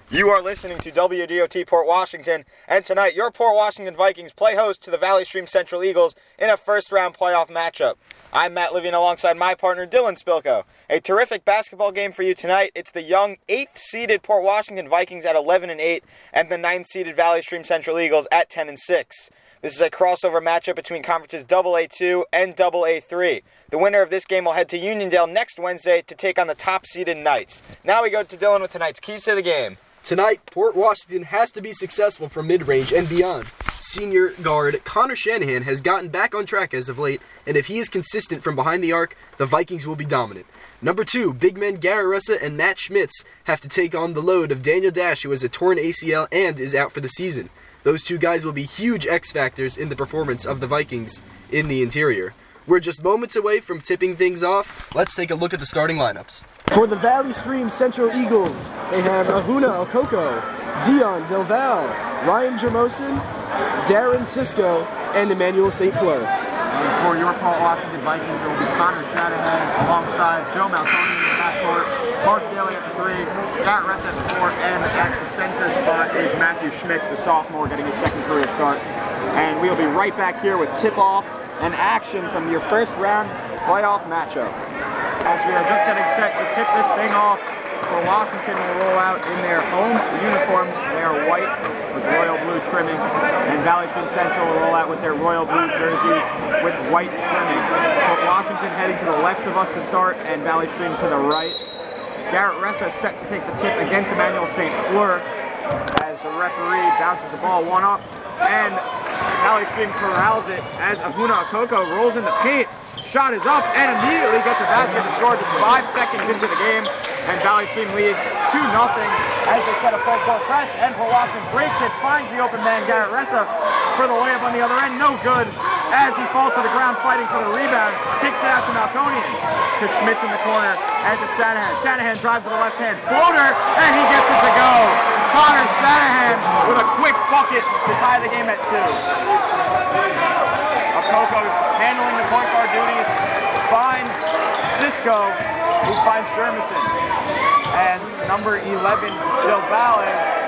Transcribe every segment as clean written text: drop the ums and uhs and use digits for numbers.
You are listening to WDOT Port Washington, and tonight your Port Washington Vikings play host to the Valley Stream Central Eagles in a first-round playoff matchup. I'm Matt Living alongside my partner Dylan Spilko. A terrific basketball game for you tonight. It's the young 8th-seeded Port Washington Vikings at 11-8 and the 9th-seeded Valley Stream Central Eagles at 10-6. This is a crossover matchup between conferences AA2 and AA3. The winner of this game will head to Uniondale next Wednesday to take on the top-seeded Knights. Now we go to Dylan with tonight's keys to the game. Tonight, Port Washington has to be successful from mid-range and beyond. Senior guard Connor Shanahan has gotten back on track as of late, and if he is consistent from behind the arc, the Vikings will be dominant. Number 2, big men Garrett Ressa and Matt Schmitz have to take on the load of Daniel Dash, who has a torn ACL and is out for the season. Those two guys will be huge X factors in the performance of the Vikings in the interior. We're just moments away from tipping things off. Let's take a look at the starting lineups. For the Valley Stream Central Eagles, they have Ahuna Okoko, Dion Delval, Ryan Jermosin, Darren Cisco, and Emmanuel St. Fleur. And for your Port Washington Vikings, it will be Connor Shanahan alongside Joe Maltoni in the backcourt, Mark Daly at the 3, Garrett Ressa at the 4, and at the center spot is Matthew Schmitz, the sophomore, getting his second career start. And we'll be right back here with tip-off and action from your first round playoff matchup. As we are just getting set to tip this thing off, for Washington will roll out in their home uniforms. They are white with royal blue trimming, and Valley Stream Central will roll out with their royal blue jerseys with white trimming. For Washington heading to the left of us to start, and Valley Stream to the right. Garrett Ressa set to take the tip against Emmanuel St. Fleur as the referee bounces the ball one up, and Valley Stream corrals it as Ahuna Okoko rolls in the paint. Shot is up and immediately gets a basket to score just 5 seconds into the game, and Valley Stream leads 2-0 as they set a full court press, and Port Washington breaks it, finds the open man Garrett Ressa for the layup on the other end, no good, as he falls to the ground fighting for the rebound, kicks it out to Malconian, to Schmitz in the corner, and to Shanahan. Shanahan drives to the left hand floater, and he gets it to go. Connor Shanahan with a quick bucket to tie the game at 2. Okoko handling the point guard duties, finds Cisco, who finds Jermison. And number 11, Delval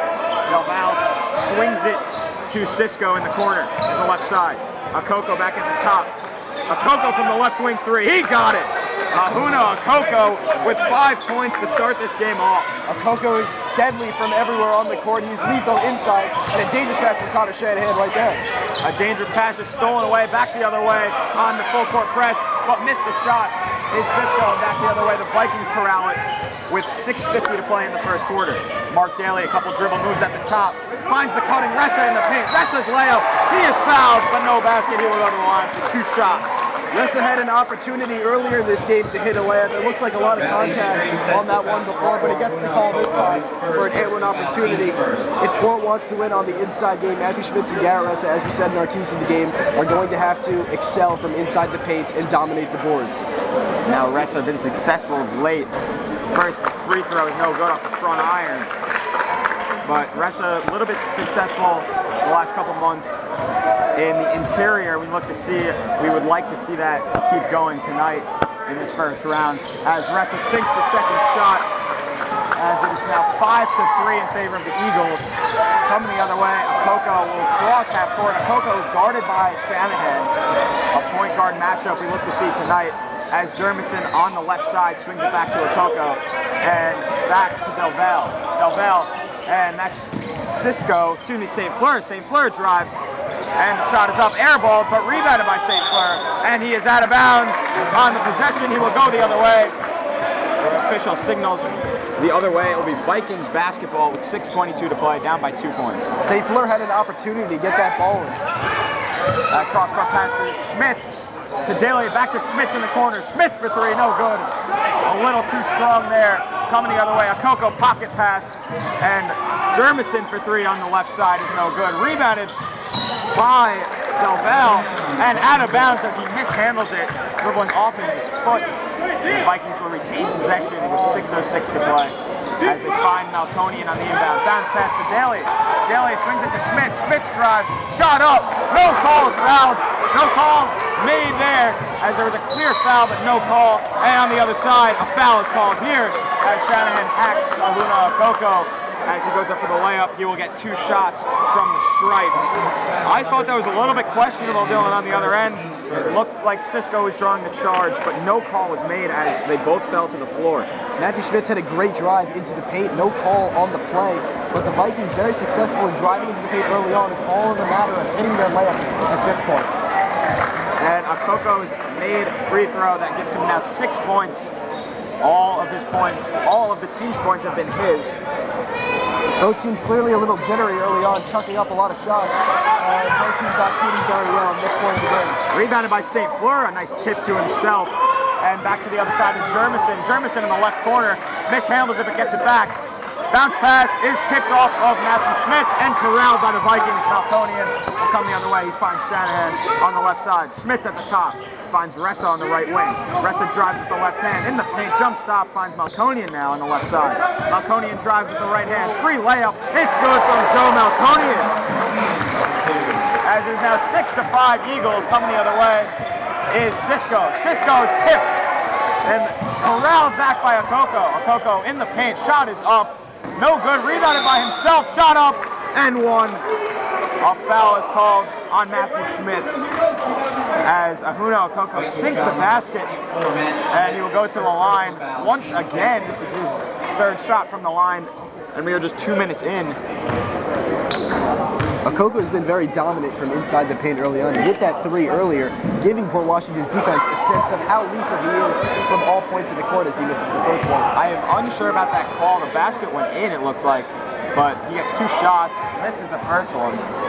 swings it to Cisco in the corner, in the left side. Okoko back at the top. Okoko from the left wing 3, he got it! Ahuna Okoko with 5 points to start this game off. Okoko is deadly from everywhere on the court. He's lethal inside, and a dangerous pass from Connor Shanahan right there. A dangerous pass is stolen away, back the other way on the full court press, but missed the shot. Is Cisco back the other way. The Vikings corral it with 6:50 to play in the first quarter. Mark Daly, a couple dribble moves at the top, finds the cutting Ressa in the paint. Ressa's layup, he is fouled, but no basket. He will go to the line for 2 shots. Ressa had an opportunity earlier in this game to hit a layup. It looked like a lot of contact on that one before, but he gets the call this time for an and-one opportunity. If Port wants to win on the inside game, Matthew Schmitz and Garrett Ressa, as we said in our keys to the game, are going to have to excel from inside the paint and dominate the boards. Now Ressa has been successful of late. First free throw is no good off the front iron. But Ressa a little bit successful the last couple months in the interior. We would like to see that keep going tonight in this first round. As Ressa sinks the second shot, as it is now 5-3 in favor of the Eagles. Coming the other way, Okoko will cross half court. Okoko is guarded by Shanahan. A point guard matchup we look to see tonight, as Jermison on the left side swings it back to Okoko and back to Delval. And that's St. Fleur. St. Fleur drives, and the shot is up, air ball, but rebounded by St. Fleur, and he is out of bounds on the possession. He will go the other way. The official signals the other way. It will be Vikings basketball with 6:22 to play, down by 2 points. St. Fleur had an opportunity to get that ball in. Cross-court pass to Schmitz, to Daly, back to Schmitz in the corner. Schmitz for 3, no good. A little too strong there. Coming the other way, Okoko pocket pass, and Jermison for 3 on the left side is no good. Rebounded by Delval, and out of bounds as he mishandles it, dribbling off of his foot. The Vikings will retain possession with 6:06 to play as they find Malconian on the inbound. Bounce pass to Daly. Daly swings it to Schmitz. Schmitz drives, shot up, no call is fouled. No call made there, as there was a clear foul, but no call. And on the other side, a foul is called here as Shanahan hacks Ahuna Okoko as he goes up for the layup. He will get 2 shots from the stripe. I thought that was a little bit questionable, Dylan, on the other end. It looked like Cisco was drawing the charge, but no call was made as they both fell to the floor. Matthew Schmitz had a great drive into the paint, no call on the play, but the Vikings very successful in driving into the paint early on. It's all in the matter of hitting their layups at this point. And Okoko's made a free throw that gives him now 6 points. All of his points, all of the team's points have been his. Both teams clearly a little jittery early on, chucking up a lot of shots. Both teams not shooting very well on this point of the game. Rebounded by St. Fleur, a nice tip to himself. And back to the other side of Jermison. Jermison in the left corner, mishandles it but gets it back. Bounce pass is tipped off of Matthew Schmitz and corralled by the Vikings. Malconian will come the other way. He finds Shanahan on the left side. Schmitz at the top. Finds Ressa on the right wing. Ressa drives with the left hand. In the paint, jump stop. Finds Malconian now on the left side. Malconian drives with the right hand. Free layup. It's good from Joe Malconian. As there's now 6-5 Eagles coming the other way is Cisco. Cisco is tipped and corralled back by Okoko. Okoko in the paint. Shot is up. No good, rebounded by himself, shot up, and one. A foul is called on Matthew Schmitz as Ahuna Okoko sinks the basket, and he will go to the line once again. This is his 3rd shot from the line, and we are just 2 minutes in. Okoko has been very dominant from inside the paint early on. He hit that 3 earlier, giving Port Washington's defense a sense of how lethal he is from all points of the court as he misses the first one. I am unsure about that call. The basket went in, it looked like, but he gets 2 shots. This is the first one.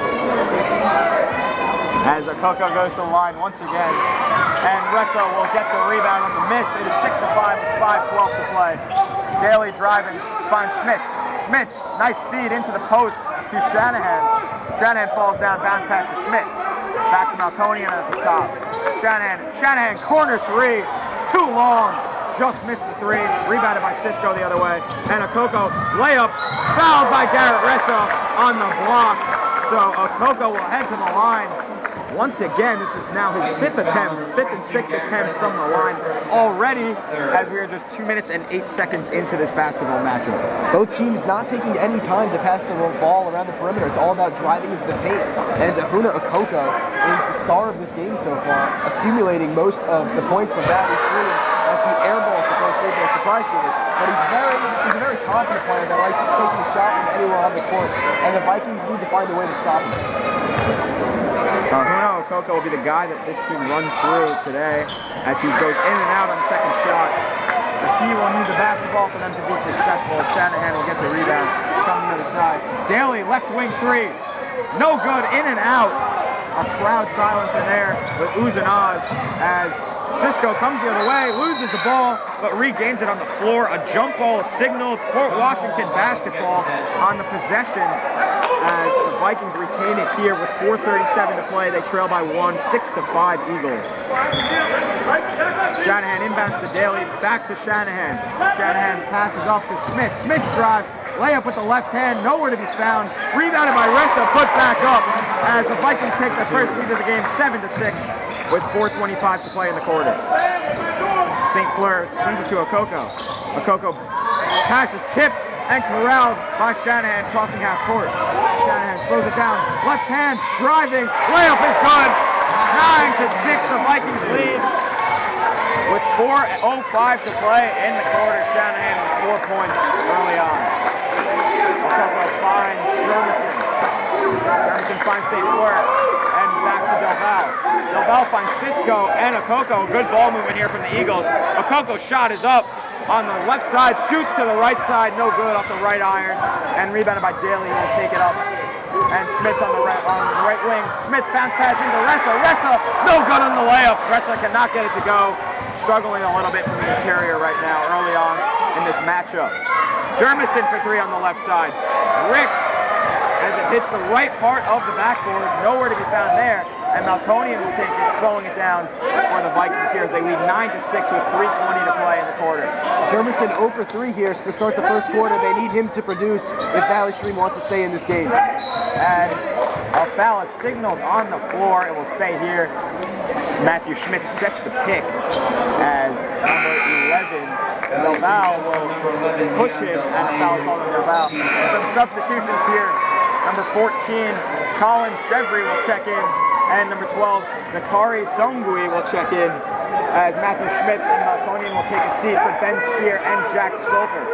As Okoko goes to the line once again, and Ressa will get the rebound on the miss. It is 6-5 with 5:12 to play. Daly driving, finds Schmitz. Schmitz, nice feed into the post to Shanahan. Shanahan falls down, bounce pass to Schmitz. Back to Malconian at the top. Shanahan corner 3, too long. Just missed the 3, rebounded by Cisco the other way. And Okoko layup, fouled by Garrett Ressa on the block. So Okoko will head to the line. Once again, this is now his 5th and 6th attempt from the line already, as we are just 2 minutes and 8 seconds into this basketball matchup. Both teams not taking any time to pass the ball around the perimeter. It's all about driving into the paint. And Ahuna Okoko is the star of this game so far, accumulating most of the points from Valley Stream as he airballs the first free throw, surprise giving. But he's a very confident player that likes taking a shot from anywhere on the court, and the Vikings need to find a way to stop him. Ahuna Okoko will be the guy that this team runs through today as he goes in and out on the second shot. But he will need the basketball for them to be successful. Shanahan will get the rebound from the other side. Daly, left wing 3. No good, in and out. A crowd silence in there with Oohs and Ahs as Cisco comes the other way, loses the ball, but regains it on the floor. A jump ball signaled Port Washington basketball on the possession as the Vikings retain it here with 4:37 to play. They trail by 1, 6-5 Eagles. Shanahan inbounds to Daly, back to Shanahan. Shanahan passes off to Schmitz. Schmitz drives, layup with the left hand, nowhere to be found. Rebounded by Ressa, put back up as the Vikings take their first lead of the game, 7-6, with 4:25 to play in the quarter. St. Fleur swings it to Okoko. Okoko pass is tipped and corralled by Shanahan, crossing half court. Shanahan slows it down, left hand, driving, layup is good. 9-6, the Vikings lead. With 4:05 to play in the quarter, Shanahan with 4 points early on. Okoko finds Jermison. Jermison finds St. Fleur, and back to Delval. Delval finds Cisco and Okoko. Good ball movement here from the Eagles. Okoko's shot is up on the left side, shoots to the right side, no good off the right iron, and rebounded by Daly, who will take it up. And Schmitz on the right wing. Schmitz bounce pass into Ressa. Ressa, no good on the layup. Ressa cannot get it to go. Struggling a little bit from the interior right now, early on in this matchup. Jermison for 3 on the left side. Rick, as it hits the right part of the backboard, nowhere to be found there. And Malconian will take it, slowing it down for the Vikings here as they lead 9-6 with 3:20 to play in the quarter. Jermison 0 for 3 here to start the first quarter. They need him to produce if Valley Stream wants to stay in this game. And a foul is signaled on the floor. It will stay here. Matthew Schmitz sets the pick as number 11 Del Val will push him, and a foul called on Del Val. Some substitutions here. Number 14, Colin Chevry will check in, and number 12, Nakari Songui will check in, as Matthew Schmitz and Melkonian will take a seat for Ben Spear and Jack Stolper.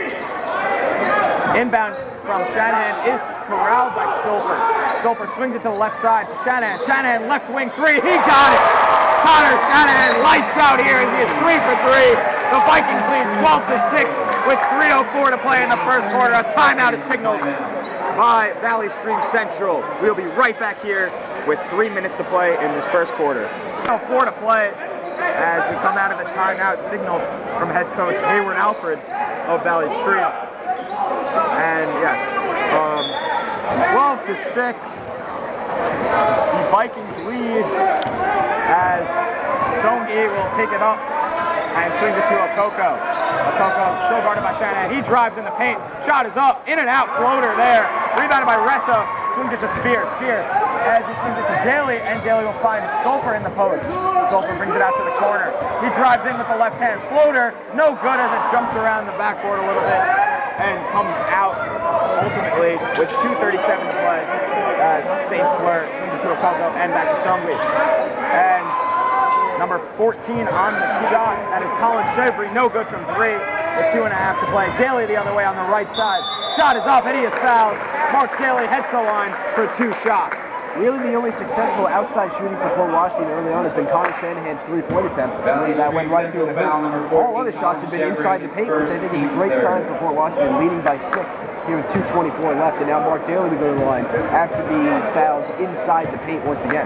Inbound from Shanahan is corralled by Stolper. Stolper swings it to the left side to Shanahan. Shanahan left wing three. He got it. Connor Shanahan lights out here as he is 3 for 3. The Vikings lead 12-6 with 3:04 to play in the first quarter. A timeout is signaled by Valley Stream Central. We'll be right back here with 3 minutes to play in this first quarter. 4 to play as we come out of the timeout signaled from head coach Hayward Alfred of Valley Stream. And yes, 12-6. The Vikings lead as Zongi will take it up and swings it to Okoko. Okoko still guarded by Shanahan. He drives in the paint. Shot is up. In and out floater there. Rebounded by Ressa. Swings it to Spear. Spear as he swings it to Daly, and Daly will find Stolper in the post. Stolper brings it out to the corner. He drives in with the left hand floater. No good as it jumps around the backboard a little bit and comes out ultimately with 2:37 to play as St. Fleur swings it to Okoko and back to Songwi. And number 14 on the shot, that is Colin Chevry, no good from 3 with 2.5 to play. Daly the other way on the right side. Shot is up and he is fouled. Mark Daly heads to the line for 2 shots. Really, the only successful outside shooting for Port Washington early on has been Connor Shanahan's 3-point attempt that went right through the hoop. All other shots have been inside the paint, which I think is a great sign for Port Washington, leading by 6 here with 2:24 left. And now Mark Daly will go to the line after being fouled inside the paint once again.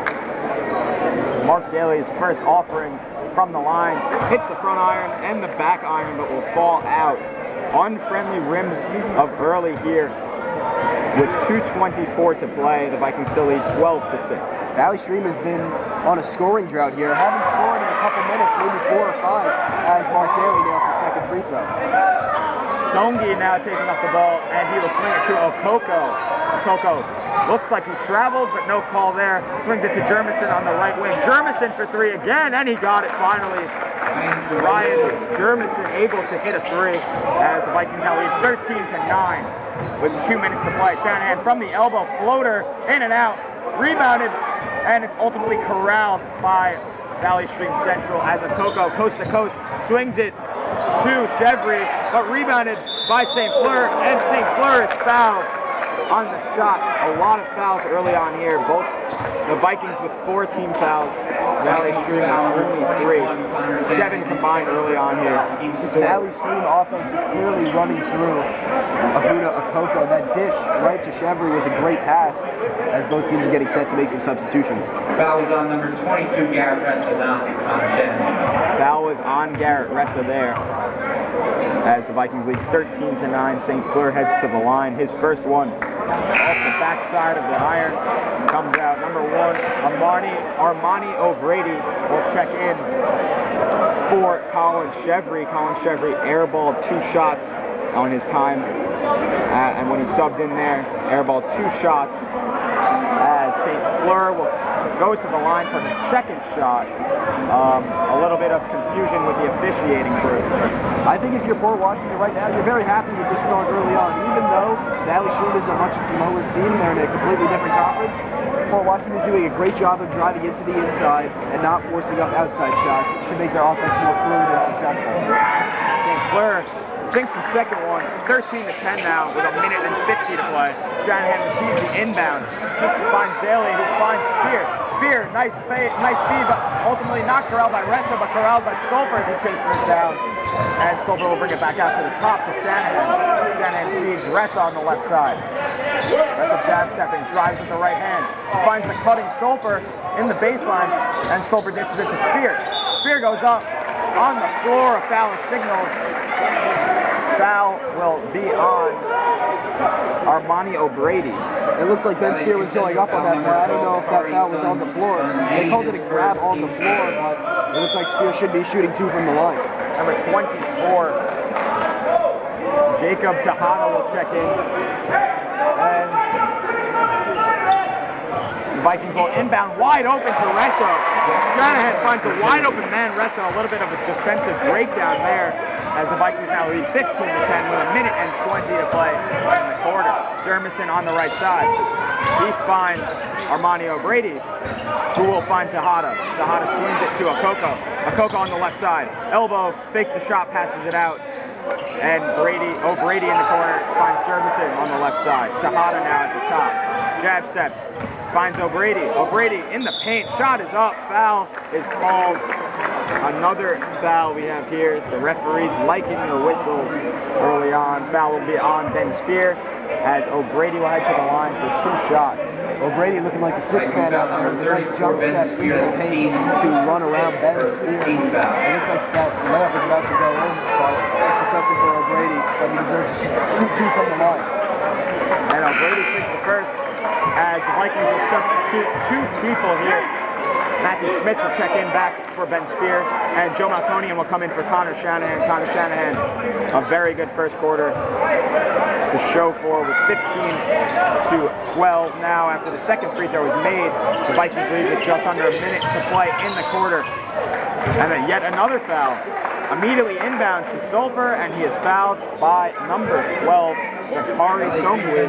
Mark Daly's first offering from the line hits the front iron and the back iron, but will fall out. Unfriendly rims of early here. With 2:24 to play, the Vikings still lead 12-6. Valley Stream has been on a scoring drought here. Haven't scored in a couple minutes, maybe 4 or 5, as Mark Daly nails his second free throw. Zongi now taking up the ball, and he will swing it to Okoko. Okoko looks like he traveled, but no call there. Swings it to Jermison on the right wing. Jermison for 3 again, and he got it finally. Ryan Jermison able to hit a 3 as the Vikings now lead 13-9 with 2 minutes to play. Shanahan from the elbow, floater, in and out, rebounded, and it's ultimately corralled by Valley Stream Central as Okoko coast to coast swings it to Chevry, but rebounded by St. Fleur, and St. Fleur is fouled on the shot. A lot of fouls early on here. Both the Vikings with 4 team fouls. Valley Stream with only 3. 7 combined early on here. This Valley Stream offense is clearly running through Ahuda Okoko. That dish right to Chevry was a great pass as both teams are getting set to make some substitutions. Foul was on number 22, Garrett Ressa, not on Shanahan. Foul was on Garrett Ressa there. As the Vikings lead 13-9, St. Fleur heads to the line. His first one off the backside of the iron comes out. Number 1, Armani O'Brady will check in for Colin Chevry. Colin Chevry airballed 2 shots on his time, and when he subbed in there, airballed 2 shots. As St. Fleur will go to the line for the second shot. A little bit of confusion with the officiating crew. I think if you're Port Washington right now, you're very happy with this start early on. Even though Valley Stream is a much lower seed, they're in a completely different conference. Port Washington is doing a great job of driving into the inside and not forcing up outside shots to make their offense more fluid and successful. St. Fleur sinks the second one, 13-10 now with 1 minute and 50 to play. Shanahan receives the inbound, finds Daly, who finds Spear. Spear, nice speed, but ultimately not corralled by Ressa, but corralled by Stolper as he chases it down. And Stolper will bring it back out to the top to Shanahan. Shanahan feeds Ressa on the left side. Ressa jab stepping, drives with the right hand, finds the cutting Stolper in the baseline, and Stolper dishes it to Spear. Spear goes up on the floor, a foul is signaled. Foul will be on Armani O'Brady. It looked like Ben Spear was going up on that play. I don't know if that foul was on the floor. They called it a grab on the floor, but it looked like Spear should be shooting 2 from the line. Number 24, Jacob Tejada will check in. And the Vikings will inbound wide open to Ressa. Shanahan finds a wide open man, Ressa. A little bit of a defensive breakdown there. as the Vikings now lead 15-10 with a minute and 20 to play in the quarter. Dermison on the right side. He finds Armani O'Brady, who will find Tejada. Tejada swings it to Okoko. Okoko on the left side. Elbow, fakes the shot, passes it out. And O'Brady in the corner finds Dermison on the left side. Tejada now at the top. Jab steps, finds O'Brady. O'Brady in the paint, shot is up, foul is called. Another foul we have here. The referees liking the whistles early on. Foul will be on Ben Spear as O'Brady will head to the line for 2 shots. O'Brady looking like the sixth man out there with a nice jump step into the paint to run around Ben Spear. It looks like that layup is about to go in, but it's successful for O'Brady, but he deserves to shoot 2 from the line. And O'Brady takes the first as the Vikings will substitute 2 people here. Matthew Schmitz will check in back for Ben Spear, and Joe Malconian will come in for Connor Shanahan. Connor Shanahan, a very good first quarter to show for with 15-12 now after the second free throw was made. The Vikings lead with just under a minute to play in the quarter. And then yet another foul. Immediately inbounds to Stolper, and he is fouled by number 12, Bakari Songwoo.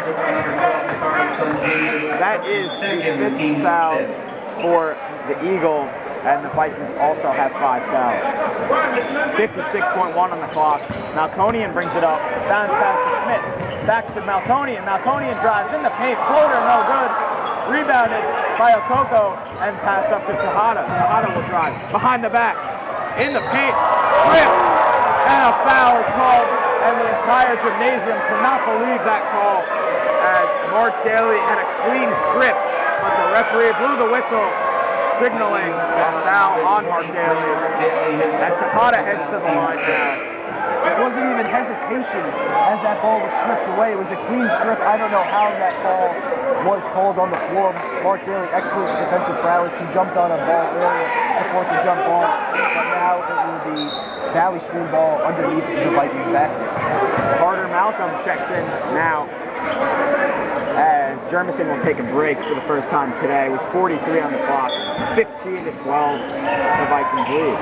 That is the 5th foul for the Eagles, and the Vikings also have 5 fouls. 56.1 on the clock. Malconian brings it up. Bounce pass to Schmitz. Back to Malconian. Malconian drives in the paint. Floater, no good. Rebounded by Okoko and passed up to Tejada. Tejada will drive. Behind the back. In the paint. Strip. And a foul is called. And the entire gymnasium cannot believe that call as Mark Daly had a clean strip. But the referee blew the whistle, signaling a foul on Mark Daly. As Tejada heads to the line now. It wasn't even hesitation as that ball was stripped away. It was a clean strip. I don't know how that ball was called on the floor. Mark Daly, excellent defensive prowess. He jumped on a ball earlier to force a jump ball, but now it will be Valley Stream ball underneath the Vikings basket. Carter Malcolm checks in now as Dermison will take a break for the first time today with 43 on the clock. 15-12, the Vikings lead.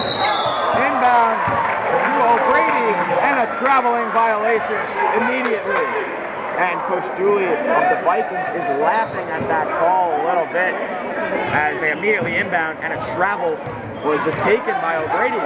Inbound to O'Brady and a traveling violation immediately. And Coach Dooley of the Vikings is laughing at that call a little bit as they immediately inbound, and a travel was just taken by O'Brady.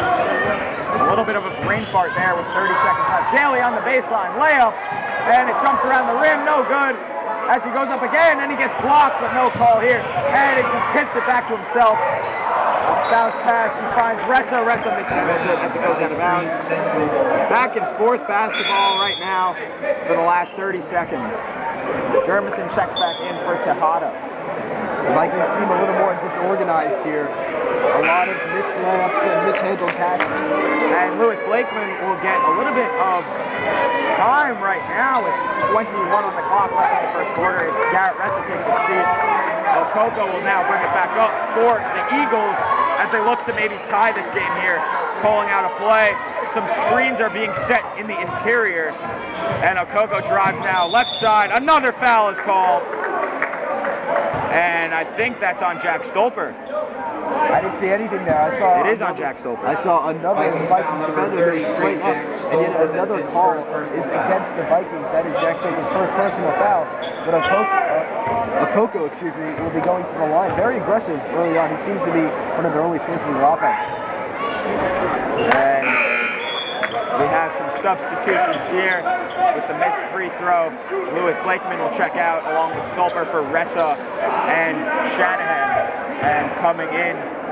A little bit of a brain fart there with 30 seconds left. Daly on the baseline, layup, and it jumps around the rim, no good. As he goes up again, and he gets blocked, but no call here. And he tips it back to himself. Bounce pass, he finds Ressa. Ressa misses it as it goes out of bounds. Back and forth basketball right now for the last 30 seconds. Dermison checks back in for Tejada. The Vikings seem a little more disorganized here. A lot of missed layups and mishandled passes. And Lewis Blakeman will get a little bit of time right now with 21 on the clock left in the first quarter. It's Garrett Ressa takes his seat. Okoko will now bring it back up for the Eagles as they look to maybe tie this game here, calling out a play. Some screens are being set in the interior, and Okoko drives now left side. Another foul is called, and I think that's on Jack Stolper. I didn't see anything there. I saw it is on Jack Stolper. I saw another Vikings defender go straight up, and yet another call is against the Vikings. That is Jack Stolper's first personal foul. But Okoko, will be going to the line. Very aggressive early on. He seems to be one of their only sources of offense. And we have some substitutions here with the missed free throw. Lewis Blakeman will check out along with Stolper for Ressa and Shanahan. And coming in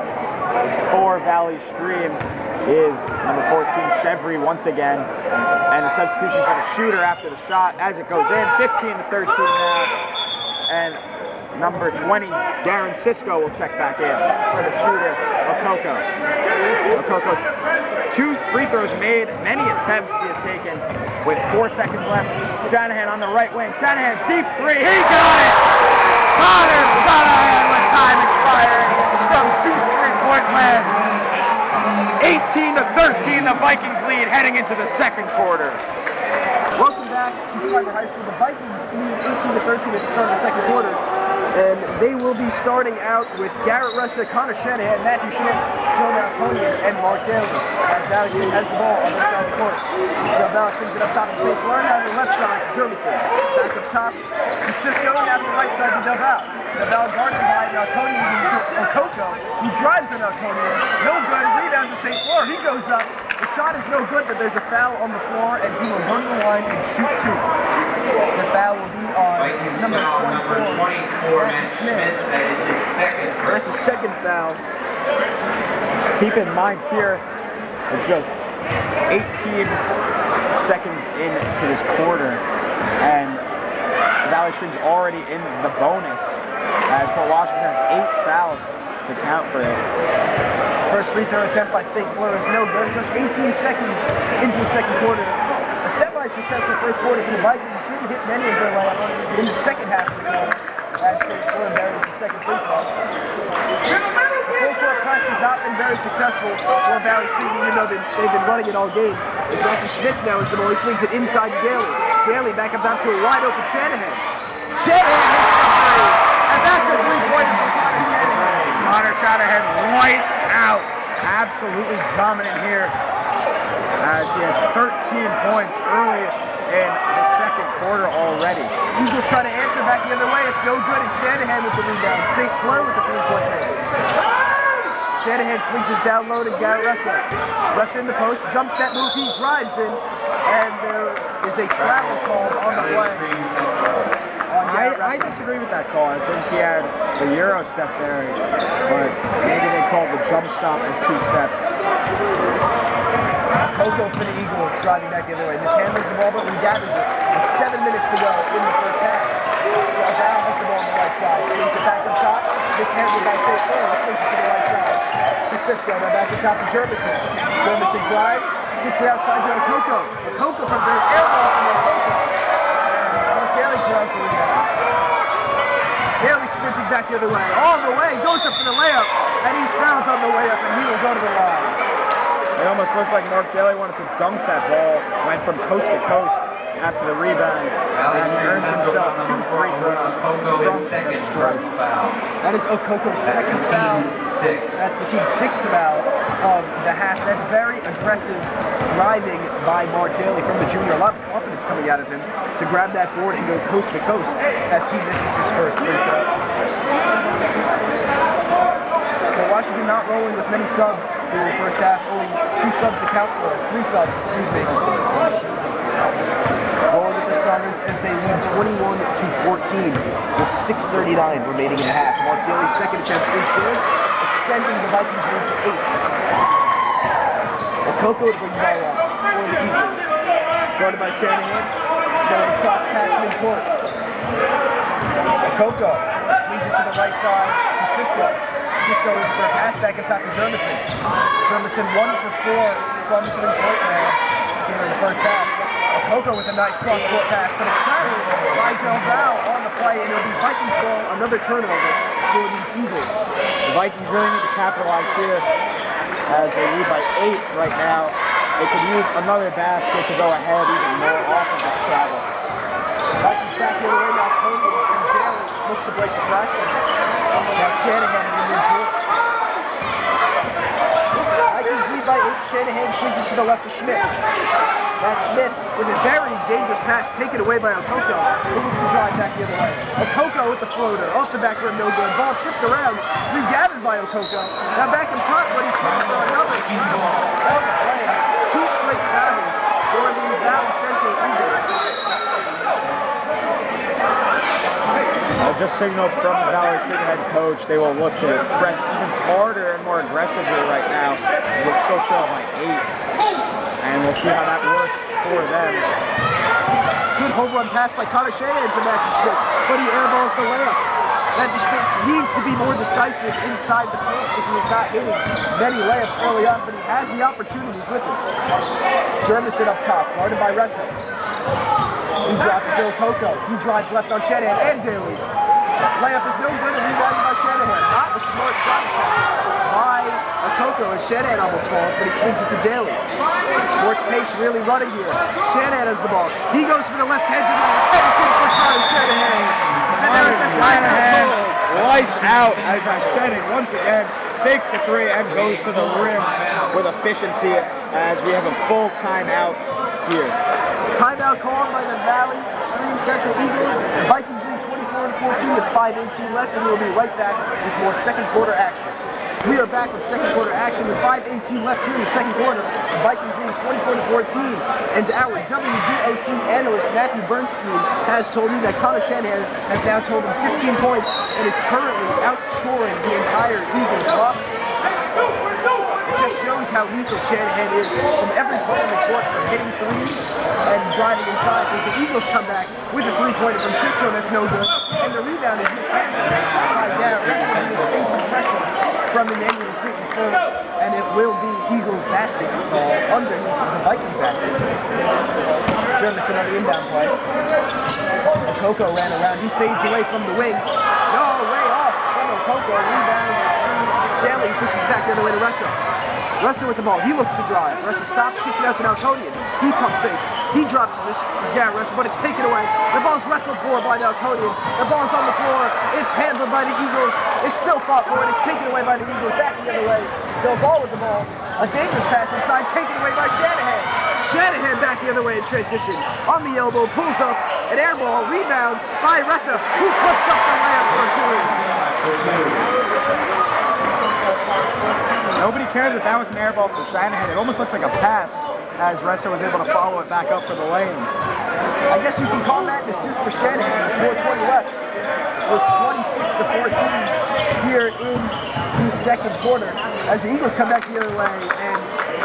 for Valley Stream is number 14, Chevry once again. And a substitution for the shooter after the shot as it goes in. 15-13 now. And number 20, Darren Cisco will check back in for the shooter, Okoko. Okoko, 2 free throws made, many attempts he has taken with 4 seconds left. Shanahan on the right wing. Shanahan, deep 3, he got it! Connor Shanahan with time expiring from 2 3-point land. 18-13, the Vikings lead heading into the second quarter. Welcome back back to Schreiber High School. The Vikings lead 18-13 at the start of the second quarter. And they will be starting out with Garrett Ressa, Connor Shanahan, Matthew Schmitz, Joe Malconian, and Mark Daly. As Valley has the ball on the side of the court. Zabel swings it up top to St. Fleur, now to the left side to Jermison. Back up top to Cisco, now to the right side to Zabel. Zabel guarded by Malconian to Okoko, who drives on Malconian. No good, rebound to St. Fleur. He goes up. The shot is no good, but there's a foul on the floor, and he will go to the line and shoot two. The foul will be on number 24. Smith, that is his second. That's a second foul. Keep in mind here, it's just 18 seconds into this quarter, and Valley Stream's already in the bonus, as Port Washington has 8 fouls to count for it. First free throw attempt by St. Fleur is no good. Just 18 seconds into the second quarter. A semi-successful first quarter for the Vikings. Didn't hit many of their layups in the second half of the quarter, as St. Fleur buries the second free throw. The full court press has not been very successful for Valley Stream, even though they've been running it all game. As Matthew Schmitz now is the ball. He swings it inside to Daly. Daly back up to a wide open Shanahan. Shanahan hits the three. And that's a three-pointer for Connor Shanahan. Connor Shanahan lights out. Absolutely dominant here, as he has 13 points early in the second quarter already. Eagles trying to answer back the other way. It's no good. And Shanahan with the rebound. St. Fleur with the three-point miss. Shanahan swings it down low to Garrett Ressa. Ressa in the post. Jump step move. He drives in. And there is a travel call on the play. I disagree with that call. I think he had the Euro step there, but maybe they called the jump stop as 2 steps. Coco for the Eagles driving back the other way. Mishandles the ball, but regathers it. With 7 minutes to go in the first half. Val has the ball on the right side. Swings it back up top. Mishandled by St. Fleur. Swings it to the right side. To Cisco. Now back up top to Jermison. Jermison drives. Kicks it outside to Okoko. Okoko from the air ball from Okoko. Daly cross the rebound. Daly sprinting back the other way. All the way. Goes up for the layup. And he's fouled on the way up. And he will go to the line. It almost looked like Mark Daly wanted to dunk that ball. Went from coast to coast after the rebound. And earned himself 2 free throws from the strike. That is Okoko's second foul. That's the team's 6th foul of the half. That's very aggressive driving by Mark Daly from the junior. A lot of confidence coming out of him to grab that board and go coast to coast as he misses his first free throw. But Washington not rolling with many subs in the first half. Only 2 subs to count for. 3 subs, excuse me. Rolling with the starters as they lead 21-14 with 6:39 remaining in the half. Mark Daly's second attempt is good, extending the Vikings lead to 8. Okoko to bring the ball up for the Eagles. Guarded by Shanahan. Snowing across past midcourt. Okoko swings it to the right side to Cisco. Cisco for a pass back up top to Jermison. Jermison 1 for 4 from the three-point line here in the first half. Okoko with a nice cross-court pass, but it's traveled by Del Val on the play, and it'll be Vikings ball, another turnover for these Eagles. The Vikings really need to capitalize here, as they lead by 8 right now. They could use another basket to go ahead even more off of this travel. Vikings back the other way now. Coleman and Daly look to break the press. Now Shanahan in the midcourt. Vikings lead by 8. Shanahan swings it to the left to Schmitz. Matt Schmitz with a very dangerous pass taken away by Okoko, who looks to drive back the other way. Okoko with the floater, off the back rim, no good. Ball tipped around, regathered by Okoko. Now back in top, but he's fighting for another travel on the play. 2 straight travels for these Valley Central Eagles. Just signaled from the Valley Stream head coach, they will look to press even harder and more aggressively right now. They're still trailing by 8. And we'll see how that works for them. Good home run pass by Connor Shanahan to Matthew Schmitz, but he airballs the layup. Matthew Schmitz needs to be more decisive inside the paint because he is not hitting many layups early on, but he has the opportunities with him. Jermison up top, guarded by Ressa. He drops to Okoko. He drives left on Shanahan and Daly. Layup is no good and rebounded by Shanahan. Not a smart shot attack by Okoko as Shanahan almost falls, but he swings it to Daly. Sports pace really running here. Shanahan has the ball. He goes for the left-handed layup. And it's in for Kyle Shanahan. And there's a Shanahan timeout. lights out, as I said it once again, takes the three and goes to the rim with efficiency as we have a full timeout here. Timeout called by the Valley Stream Central Eagles. The Vikings lead 24-14 with 5:18 left, and we'll be right back with more second quarter action. We are back with second quarter action with 5:18 left here in the second quarter. The Vikings lead 24-14, and our WDOT analyst Matthew Bernstein has told me that Connor Shanahan has now told him 15 points and is currently outscoring the entire Eagles roster. It just shows how lethal Shanahan is from every point on the court for hitting threes and driving inside. Because the Eagles come back with a three-pointer from Cisco that's no good, and the rebound is mishandled by Garrett Richardson. He is facing pressure from Emmanuel St. Clair, and it will be Eagles basketball underneath the Vikings basket. Jefferson on the inbound play. Okoko ran around. He fades away from the wing. No, way off from Okoko. Rebound. Daly pushes back the other way to Russell. Russell with the ball. He looks to drive. Russell stops, kicks it out to Meltonian. He pump fakes. He drops this. Yeah, Russell, but it's taken away. The ball's wrestled for by Meltonian. The ball's on the floor. It's handled by the Eagles. It's still fought for, and it's taken away by the Eagles. Back the other way. Still ball with the ball. A dangerous pass inside, taken away by Shanahan. Shanahan back the other way in transition. On the elbow, pulls up, an air ball, rebounds by Russell, who puts up the layup for Achilles. Nobody cared that was an air ball for Shanahan. It almost looked like a pass as Ressa was able to follow it back up for the lane. I guess you can call that an assist for Shanahan with 4:20 left. With 26-14 here in the second quarter as the Eagles come back the other way and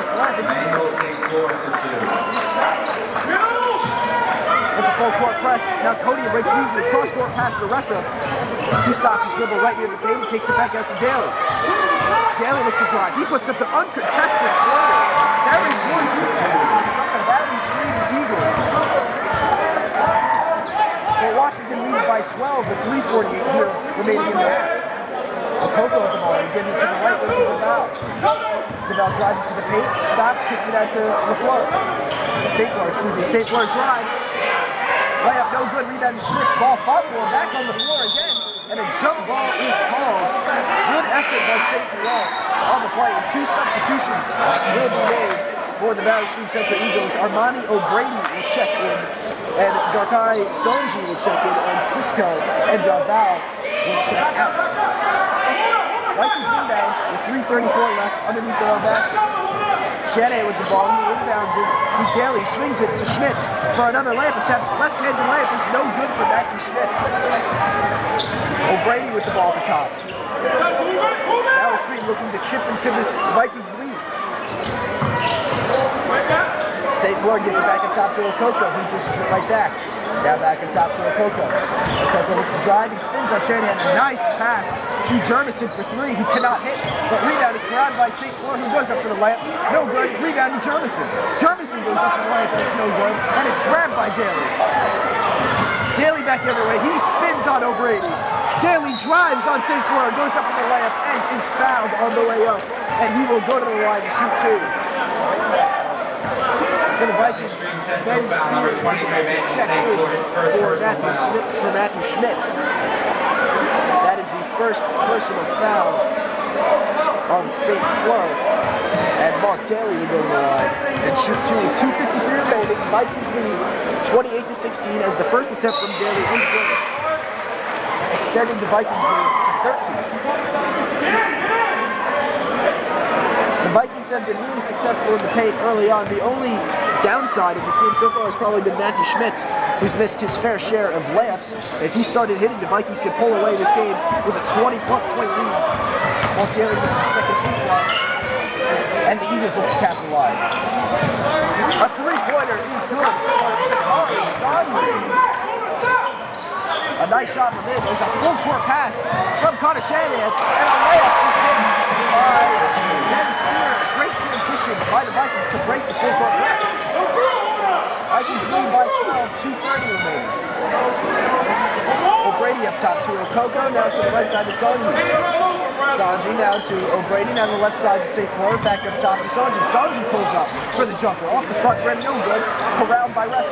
with the full court press. Now Cody breaks easily. Cross court pass to Ressa. He stops his dribble right near the paint and kicks it back out to Daly. Daly looks to drive. He puts up the uncontested floater. Very good from the Valley Stream Eagles. Well, Washington leads by 12 with 3:48 here remaining in the half. Okoko with the ball. He gives it to the right wing to Deval. Deval drives it to the paint, stops, kicks it out to LaFleur. St. Fleur drives. Layup no good, rebound to Schmitz. Ball fought for, back on the floor again. And a jump ball is called. Good effort by St. Fleur on the play. And two substitutions will be made for the Valley Stream Central Eagles. Armani O'Brady will check in. And Darkai Sonji will check in. And Cisco and Darval will check out. Vikings inbounds with 3:34 left underneath their own basket. Shanahan with the ball, he inbounds it to Daly, swings it to Schmitz for another layup attempt. Left-handed layup is no good for Matthew Schmitz. O'Brady with the ball at the top. Valley Stream looking to chip into this Vikings lead. St. Fleur gives it back on top to Okoko. He pushes it right back. Now back on top to Okoko. Okoko looks to drive. He spins on Shanahan. A nice pass to Jermison for three. He cannot hit, but rebound is grabbed by St. Fleur, who goes up for the layup. No good. Rebound to Jermison. Jermison goes up for the layup, but it's no good. And it's grabbed by Daly. Daly back the other way. He spins on O'Brady. Daly drives on St. Fleur, goes up for the layup, and is fouled on the way up. And he will go to the line to shoot two. For the Vikings, Ben Spears check in for Matthew Schmitz. That is the first personal foul on St. Fleur. And Mark Daly will go to the line and shoot two with 2:53 remaining. Vikings lead 28-16 as the first attempt from Daly is good, extending the Vikings lead to 13. The Vikings have been really successful in the paint early on. The only downside of this game so far has probably been Matthew Schmitz, who's missed his fair share of layups. If he started hitting, the Vikings could pull away this game with a 20-plus point lead. While Daly misses his second free throw, and the Eagles look to capitalize. A three-pointer is good. A nice shot from him. There's a full court pass from Connor Shanahan, and a layup is hit by Ben Spear. Great transition by the Vikings to break the full court press. Vikings lead by 12, 2:30 remaining. O'Brady, a top to Okoko, now to the right side to Sanji. Sanji now to O'Brady, now to the left side to St. Fleur, back up top to Sanji. Sanji pulls up for the jumper, off the front rim, no good, corralled by Ressa.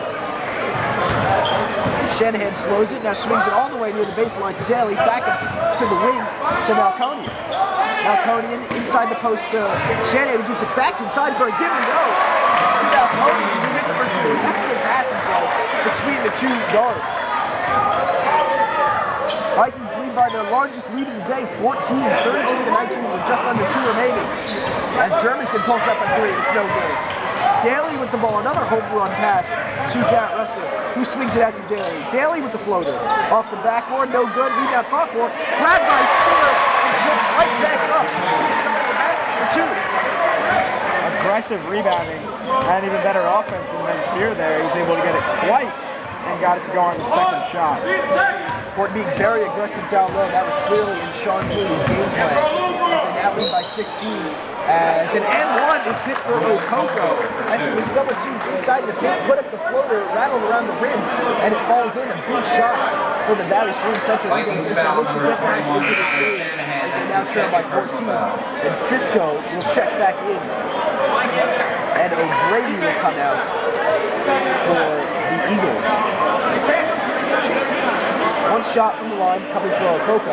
Shanahan slows it, now swings it all the way near the baseline to Daly, back up to the wing to Malconian. Malconian inside the post to Shanahan, who gives it back inside for a give and go to Malconian, who hits for an excellent passing play between the two guards. Vikings lead by their largest lead of the day, 38-19 with just under 2 remaining. As Jermison pulls up a 3, it's no good. Daly with the ball, another home run pass to Garrett Russell, who swings it out to Daly. Daly with the floater, off the backboard, no good, rebound fought for, grabbed by Spear, and puts right back up inside the basket for 2. Aggressive rebounding and even better offense than Ben Spear there. He's able to get it twice and got it to go on the second shot. Fort being very aggressive down low, that was clearly in Sean Cooley's game plan. As they now lead by 16. As an N1 is hit for Okoko. As he was double teamed inside the paint, put up the floater, rattled around the rim, and it falls in. A big shot for the Valley Stream Central Eagles. Just to look to get back into this game as they now trail by 14. And Cisco will check back in. And O'Grady will come out for the Eagles. One shot from the line coming for Okoko.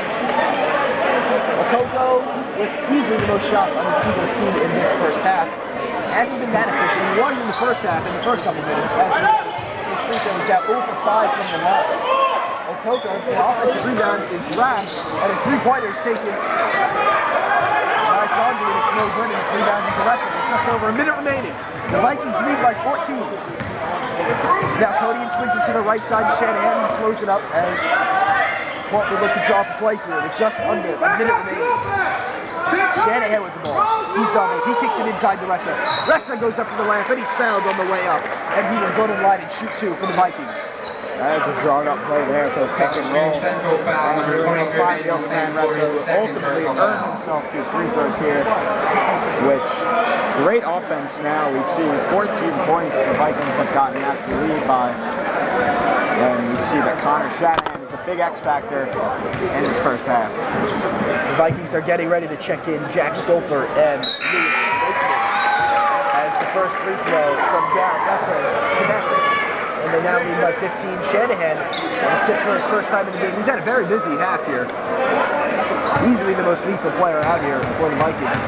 Okoko with easily the most shots on this Eagles team in this first half. Hasn't been that efficient. He was in the first half, in the first couple minutes, as his free throw is now 0 for 5 from the line. Okoko, the offensive rebound is grabbed, and a three-pointer is taken by Sanji, and it's no good, and it's rebounded to Russell with just over a minute remaining. The Vikings lead by 14. Now Codian swings it to the right side to Shanahan, and slows it up as Port would look to draw up a play here with just under a minute remaining. Shanahan with the ball. He's doubled. He kicks it inside to Ressa. Ressa goes up for the layup, and he's fouled on the way up. And he will go to the line and shoot 2 for the Vikings. That is a drawn-up play there for the pick and roll. And you're going to find young man Ressa ultimately earned himself 2 free throws here, which great offense now. We see 14 points the Vikings have gotten out to lead by. And we see that Connor Shanahan is the big X factor in his first half. The Vikings are getting ready to check in Jack Stolper and Lewis Wakeman as the first free throw from Garrett Russell connects. And they now lead by 15. Shanahan will sit for his first time in the game. He's had a very busy half here. Easily the most lethal player out here for the Vikings.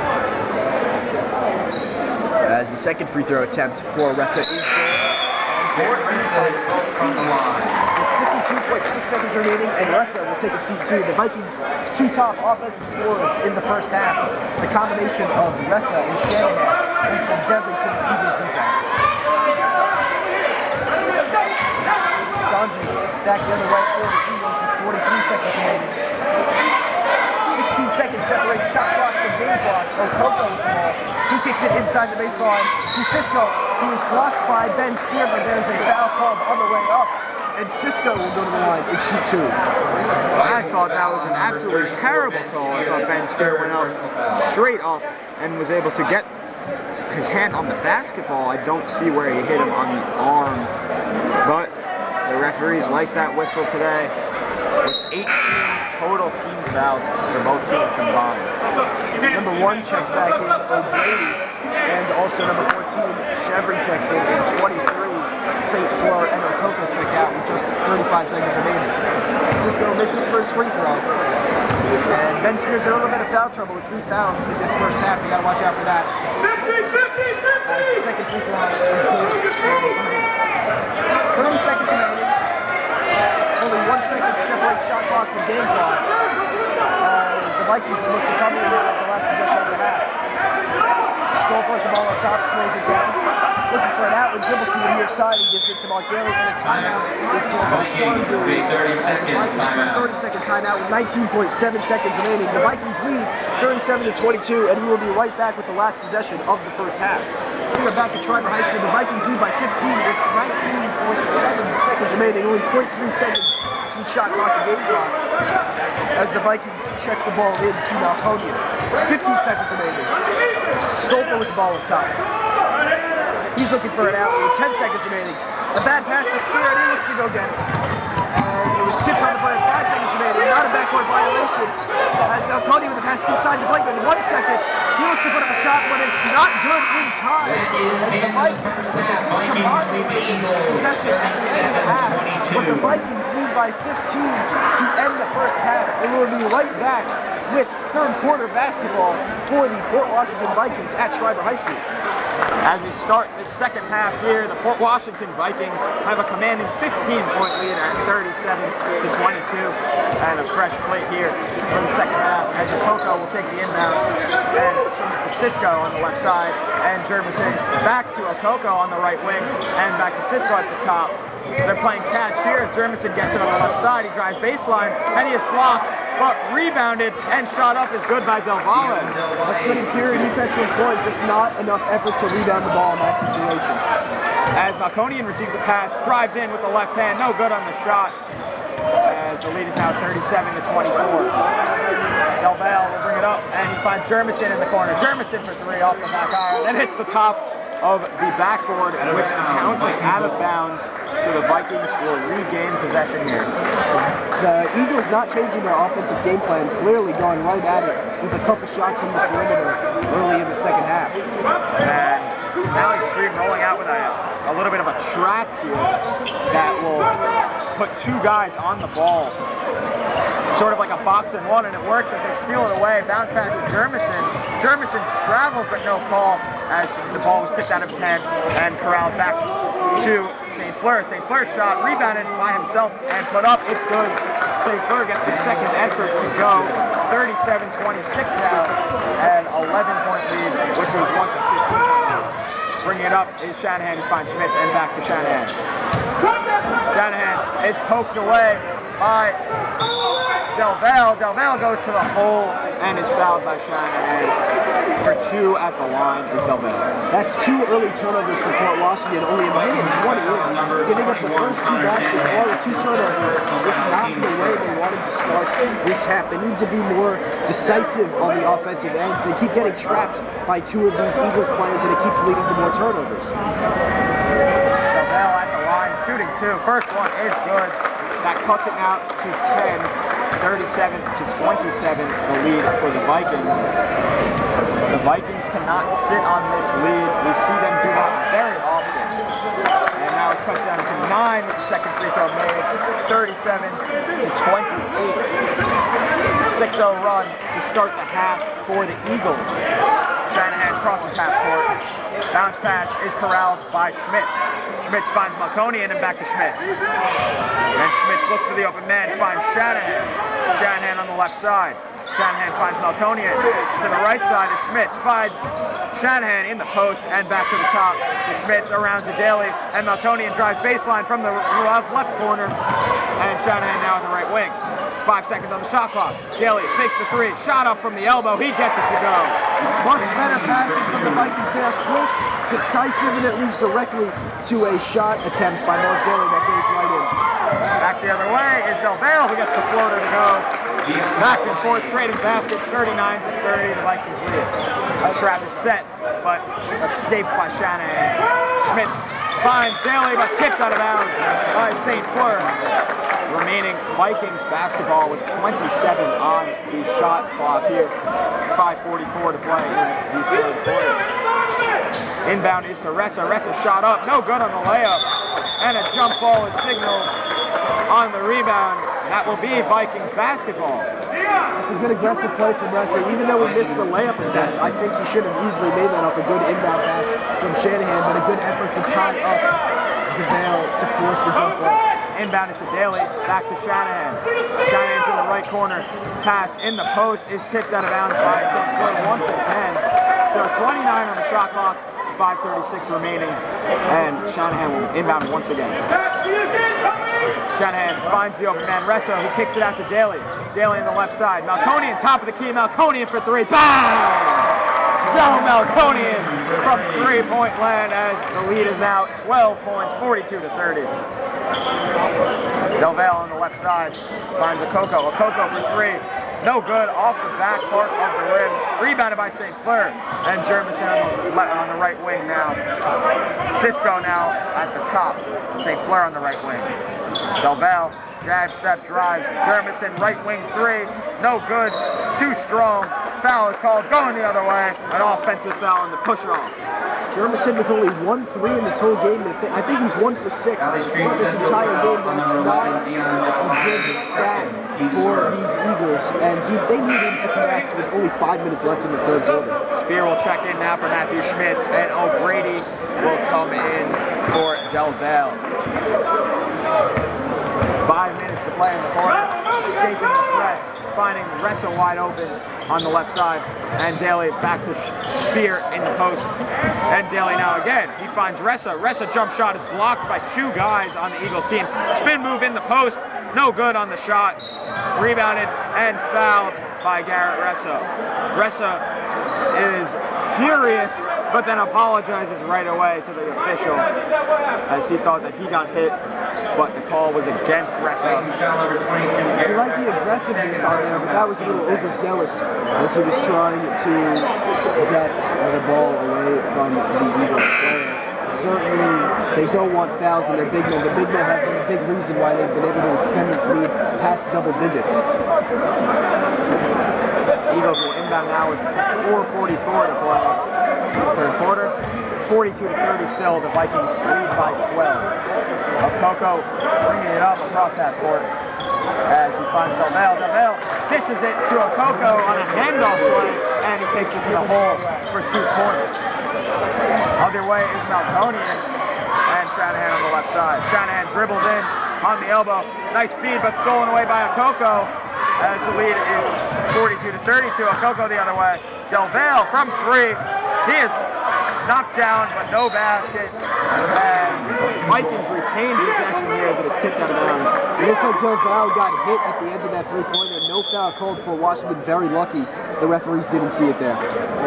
As the second free throw attempt for Ressa is good. From the line. 52.6 seconds remaining, and Ressa will take a seat too. The Vikings' 2 top offensive scorers in the first half. The combination of Ressa and Shanahan has been deadly to this Eagles defense. Sanji back the other way for the Eagles with 43 seconds remaining. 16 seconds separate shot clock from game clock. Okoko with the ball. He kicks it inside the baseline to Cisco, who is blocked by Ben Spear, but there's a foul called on the way up. And Cisco will go to the line and shoot 2. I thought that was an absolutely terrible call. I thought Ben Spear went up straight up and was able to get his hand on the basketball. I don't see where he hit him on the arm. But the referees like that whistle today. With 18 total team fouls for both teams combined. Number 1 checks back in O'Grady, and also number 14, Chevry checks in, and 23, St. Fleur and Okoko check out with just 35 seconds remaining. Cisco missed his first free throw, and Ben Spears in a little bit of foul trouble with 3 fouls in this first half. You gotta watch out for that. As the second free throw is good for the Eagles. 30 seconds remaining. Only 1 second to separate shot clock from game clock. As the Vikings will look to come in at the last possession of the half. Stolper with the ball up top, slows it down. Looking for an outlet, dribbles to the near side and gives it to Mark Daly, and a timeout is called by Sean Dooley. 30-second timeout with 19.7 seconds remaining. The Vikings lead 37-22, and we will be right back with the last possession of the first half. We are back at Schreiber High School. The Vikings lead by 15 with 19.7 seconds remaining, only 0.3 seconds between shot clock and game clock. As the Vikings check the ball in to Malconian. 15 seconds remaining. Stolper with the ball up top. He's looking for an outlet with 10 seconds remaining. A bad pass to Spear, and he looks to go get it. And it was tipped on the play. 5 seconds violation as Malconi with the pass inside to Blakeman. 1 second, he looks to put up a shot, but it's not good in time. As the Vikings possession at the end of the half, but the Vikings lead by 15 to end the first half, and we'll be right back with third quarter basketball for the Port Washington Vikings at Schreiber High School. As we start the second half here, the Port Washington Vikings have a commanding 15-point lead at 37-22, and a fresh plate here for the second half as Okoko will take the inbound and send it to Cisco on the left side, and Jermison back to Okoko on the right wing, and back to Cisco at the top. They're playing catch here as Jermison gets it on the left side. He drives baseline, and he is blocked, but rebounded and shot up is good by Del Valle. That's good interior defense from Floyd, just not enough effort to rebound the ball in that situation. As Malconian receives the pass, drives in with the left hand, no good on the shot. As the lead is now 37-24. Del Valle will bring it up, and he finds Jermison in the corner. Jermison for three off the back iron, and hits the top of the backboard, which counts as out of bounds, so the Vikings will regain possession here. The Eagles not changing their offensive game plan, clearly going right at it with a couple shots from the perimeter early in the second half. And Valley Stream rolling out with a little bit of a trap here that will put two guys on the ball. Sort of like a box and one, and it works as they steal it away. Bounce pass to Jermison. Jermison travels but no call as the ball was tipped out of his hand and corralled back to St. Fleur. St. Fleur's shot rebounded by himself and put up. It's good. St. Fleur gets the second effort to go. 37-26 now, and 11-point lead, which was once a 15-point lead. Bringing it up is Shanahan, who finds Schmitz, and back to Shanahan. Shanahan is poked away by Del Valle. Del Valle goes to the hole and is fouled by Shanahan. For two at the line is Del Valle. That's two early turnovers for Port Washington, only a minute 20 in. Giving up the first two baskets, all the two turnovers, is not the way they wanted to start this half. They need to be more decisive on the offensive end. They keep getting trapped by two of these Eagles players, and it keeps leading to more turnovers. Del Valle at the line, shooting two. First one is good. That cuts it out to 10, 37-27, the lead for the Vikings. The Vikings cannot sit on this lead. We see them do that very often. And now it's cut down to 9 with the second free throw made, 37-28. 6-0 run to start the half for the Eagles. Shanahan crosses half court. Bounce pass is corralled by Schmitz. Schmitz finds Malconian and back to Schmitz. And Schmitz looks for the open man, finds Shanahan. Shanahan on the left side. Shanahan finds Malconian. To the right side is Schmitz. Finds Shanahan in the post and back to the top to Schmitz around to Daly. And Malconian drives baseline from the left corner. And Shanahan now on the right wing. 5 seconds on the shot clock. Daly fakes the three. Shot up from the elbow. He gets it to go. Much better passes from the Vikings there. Quick, decisive, and it leads directly to a shot attempt by Mark Daly that goes right in. Back the other way is Del Valle, who gets the floater to go. Back and forth, trading baskets, 39-30, the Vikings lead. A trap is set, but escaped by Shanahan. Schmitz finds Daly, but tipped out of bounds by St. Fleur. Remaining Vikings basketball with 27 on the shot clock here. 5:44 to play in the third quarter. Inbound is to Ressa. Ressa shot up, no good on the layup. And a jump ball is signaled on the rebound. That will be Vikings basketball. It's a good aggressive play from Ressa. Even though we missed the layup attempt, I think he should have easily made that off a good inbound pass from Shanahan, but a good effort to tie up DeVale to force the jump ball. Inbound is to Daly, back to Shanahan. Shanahan's in the right corner. Pass in the post is tipped out of bounds by St. Fleur once again. So 29 on the shot clock, 5:36 remaining, and Shanahan will inbound once again. Shanahan finds the open man, Ressa, who kicks it out to Daly. Daly on the left side. Malconian, top of the key. Malconian for three. Bang! Joe Malconian from three-point land as the lead is now 12 points, 42-30. Del Valle on the left side finds Okoko. Okoko for three. No good off the back part of the rim. Rebounded by St. Fleur. And Jermison on the right wing now. Cisco now at the top. St. Fleur on the right wing. Delvell, jab step drives. Jermison, right wing three. No good. Too strong. Foul is called. Going the other way. An offensive foul in the push off. Jermison with only 1-3 in this whole game. I think he's 1 for 6 in this entire game. That's not a good stat for these Eagles, and they need him to connect with only 5 minutes left in the third quarter. Spear will check in now for Matthew Schmitz, and O'Brady will come in for Delvell. 5 minutes to play in the quarter. Escaping the stress, finding Ressa wide open on the left side, and Daly back to Spear in the post. And Daly now again, he finds Ressa. Ressa jump shot is blocked by 2 guys on the Eagles team. Spin move in the post, no good on the shot. Rebounded and fouled by Garrett Ressa. Ressa is furious, but then apologizes right away to the official as he thought that he got hit, but the call was against Ressa. You like the aggressiveness on there, but that was a little overzealous as he was trying to get the ball away from the Eagles player. Certainly, they don't want fouls on their big men. The big men have been a big reason why they've been able to extend this lead past double digits. Eagles will inbound now with 4:44 to play in the third quarter. 42-30 still, the Vikings lead by 12. Okoko bringing it up across half court as he finds Delvell. Delvell dishes it to Okoko on a handoff play, and he takes it to the hole for 2 points. Other way is Malconian, and Shanahan on the left side. Shanahan dribbles in on the elbow. Nice feed, but stolen away by Okoko. As the lead is 42-32. Okoko the other way. Delvell from 3. He is knocked down, but no basket. And Vikings retain possession here as it is tipped out of bounds. It looks like Delvell got hit at the end of that three-pointer. No foul called for Washington. Very lucky the referees didn't see it there.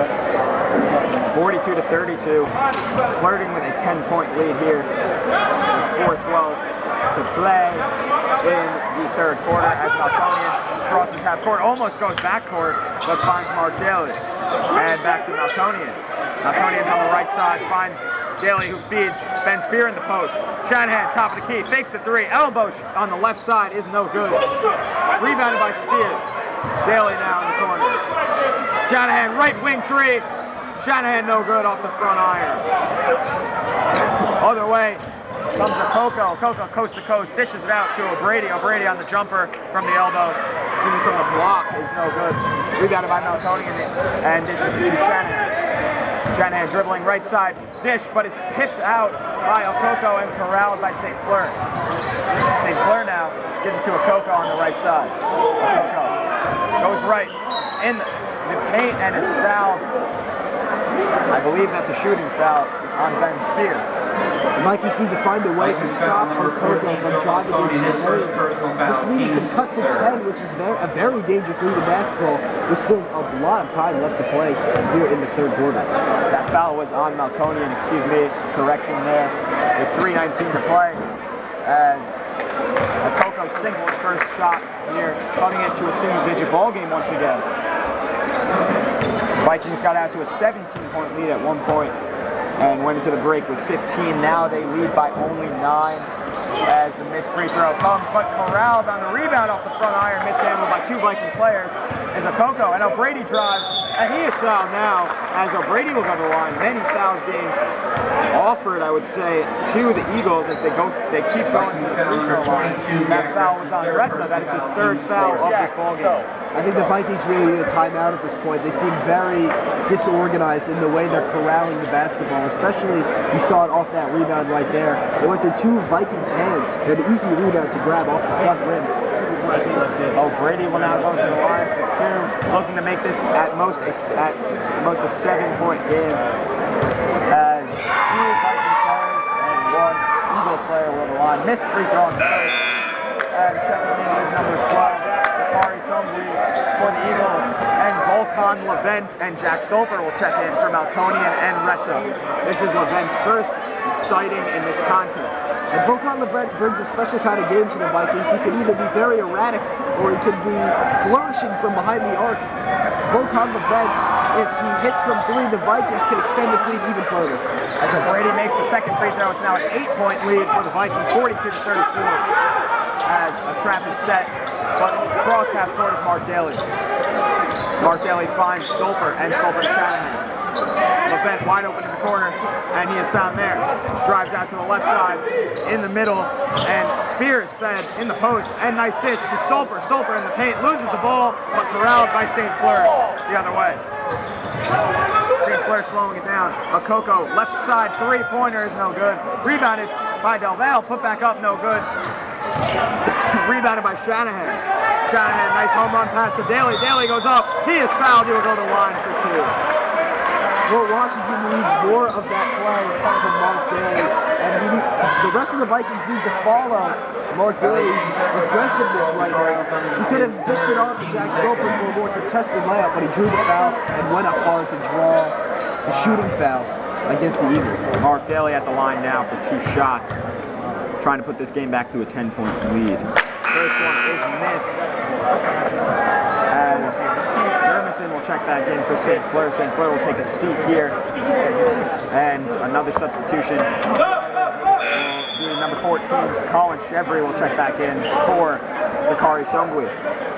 42-32. Flirting with a 10-point lead here. With 4:12 to play in the third quarter as Malconian crosses half court, almost goes back court, but finds Mark Daly. And back to Malconian. Malconian's on the right side, finds Daly, who feeds Ben Spear in the post. Shanahan, top of the key, fakes the 3. Elbow on the left side is no good. Rebounded by Spear. Daly now in the corner. Shanahan, right wing 3. Shanahan no good off the front iron. Other way comes Okoko. Okoko coast to coast, dishes it out to O'Brady. O'Brady on the jumper from the elbow. Shooting from the block is no good. Rebounded by Malconian and dishes to Shanahan. Shanahan dribbling right side, dish, but is tipped out by Okoko and corralled by St. Fleur. St. Fleur now gives it to Okoko on the right side. Okoko goes right in the paint and is fouled. I believe that's a shooting foul on Ben Spear. The Vikings need to find a way to stop Okoko from driving into the area. This lead has been cut to 10, which is a very dangerous lead in basketball. There's still a lot of time left to play here in the third quarter. That foul was on Malconian, correction there, with 3:19 to play. And Okoko sinks the first shot here, cutting it to a single-digit ball game once again. Vikings got out to a 17-point lead at one point and went into the break with 15. Now they lead by only 9 as the missed free throw comes, but corralled on the rebound off the front iron, mishandled by 2 Vikings players, is Okoko, and O'Brady drives, and he is fouled now as O'Brady will go to the line. Many fouls being offered, I would say, to the Eagles as they keep going to the free throw line. That foul was on Ressa. That is his 3rd foul of this ballgame. I think the Vikings really need a timeout at this point. They seem very disorganized in the way they're corralling the basketball, especially you saw it off that rebound right there. It went to 2 Vikings' hands. An easy rebound to grab off the front rim. O'Brady will now go to the line for 2, looking to make this at most a 7-point game. As 2 Vikings players and 1 Eagles player will the line. Missed free throw on the first. And checking in is number 12. Kari Sombly for the Eagles, and Volkan Levent and Jack Stolper will check in for Malconian and Ressa. This is Levent's first sighting in this contest. And Volkan Levent brings a special kind of game to the Vikings. He can either be very erratic or he can be flourishing from behind the arc. Volkan Levent, if he hits from 3, the Vikings can extend this lead even further. As O'Brady makes the second free throw, it's now an 8-point lead for the Vikings, 42-34. as a trap is set, but across half court is Mark Daly. Mark Daly finds Stolper, and Stolper to Shanahan. Levent wide open in the corner, and he is found there. Drives out to the left side, in the middle, and Spears fed in the post, and nice dish to Stolper. Stolper in the paint, loses the ball, but corralled by St. Fleur the other way. St. Fleur slowing it down. Okoko, left side, three-pointer is no good. Rebounded by Del Valle, put back up, no good. Rebounded by Shanahan. Shanahan, nice home run pass to Daly. Daly goes up, he is fouled, he will go to the line for two. Well, Washington needs more of that play from Mark Daly, and the rest of the Vikings need to follow Mark Daly's aggressiveness right now. He could have dished it off to Jack Stolper for a more contested layup, but he drew the foul and went up hard to draw the shooting foul against the Eagles. Mark Daly at the line now for two shots, trying to put this game back to a 10-point lead. First one is missed, as Jermison will check back in for St. Fleur. St. Fleur will take a seat here, and another substitution. Number 14, Colin Chevry will check back in for Dakari Songwe.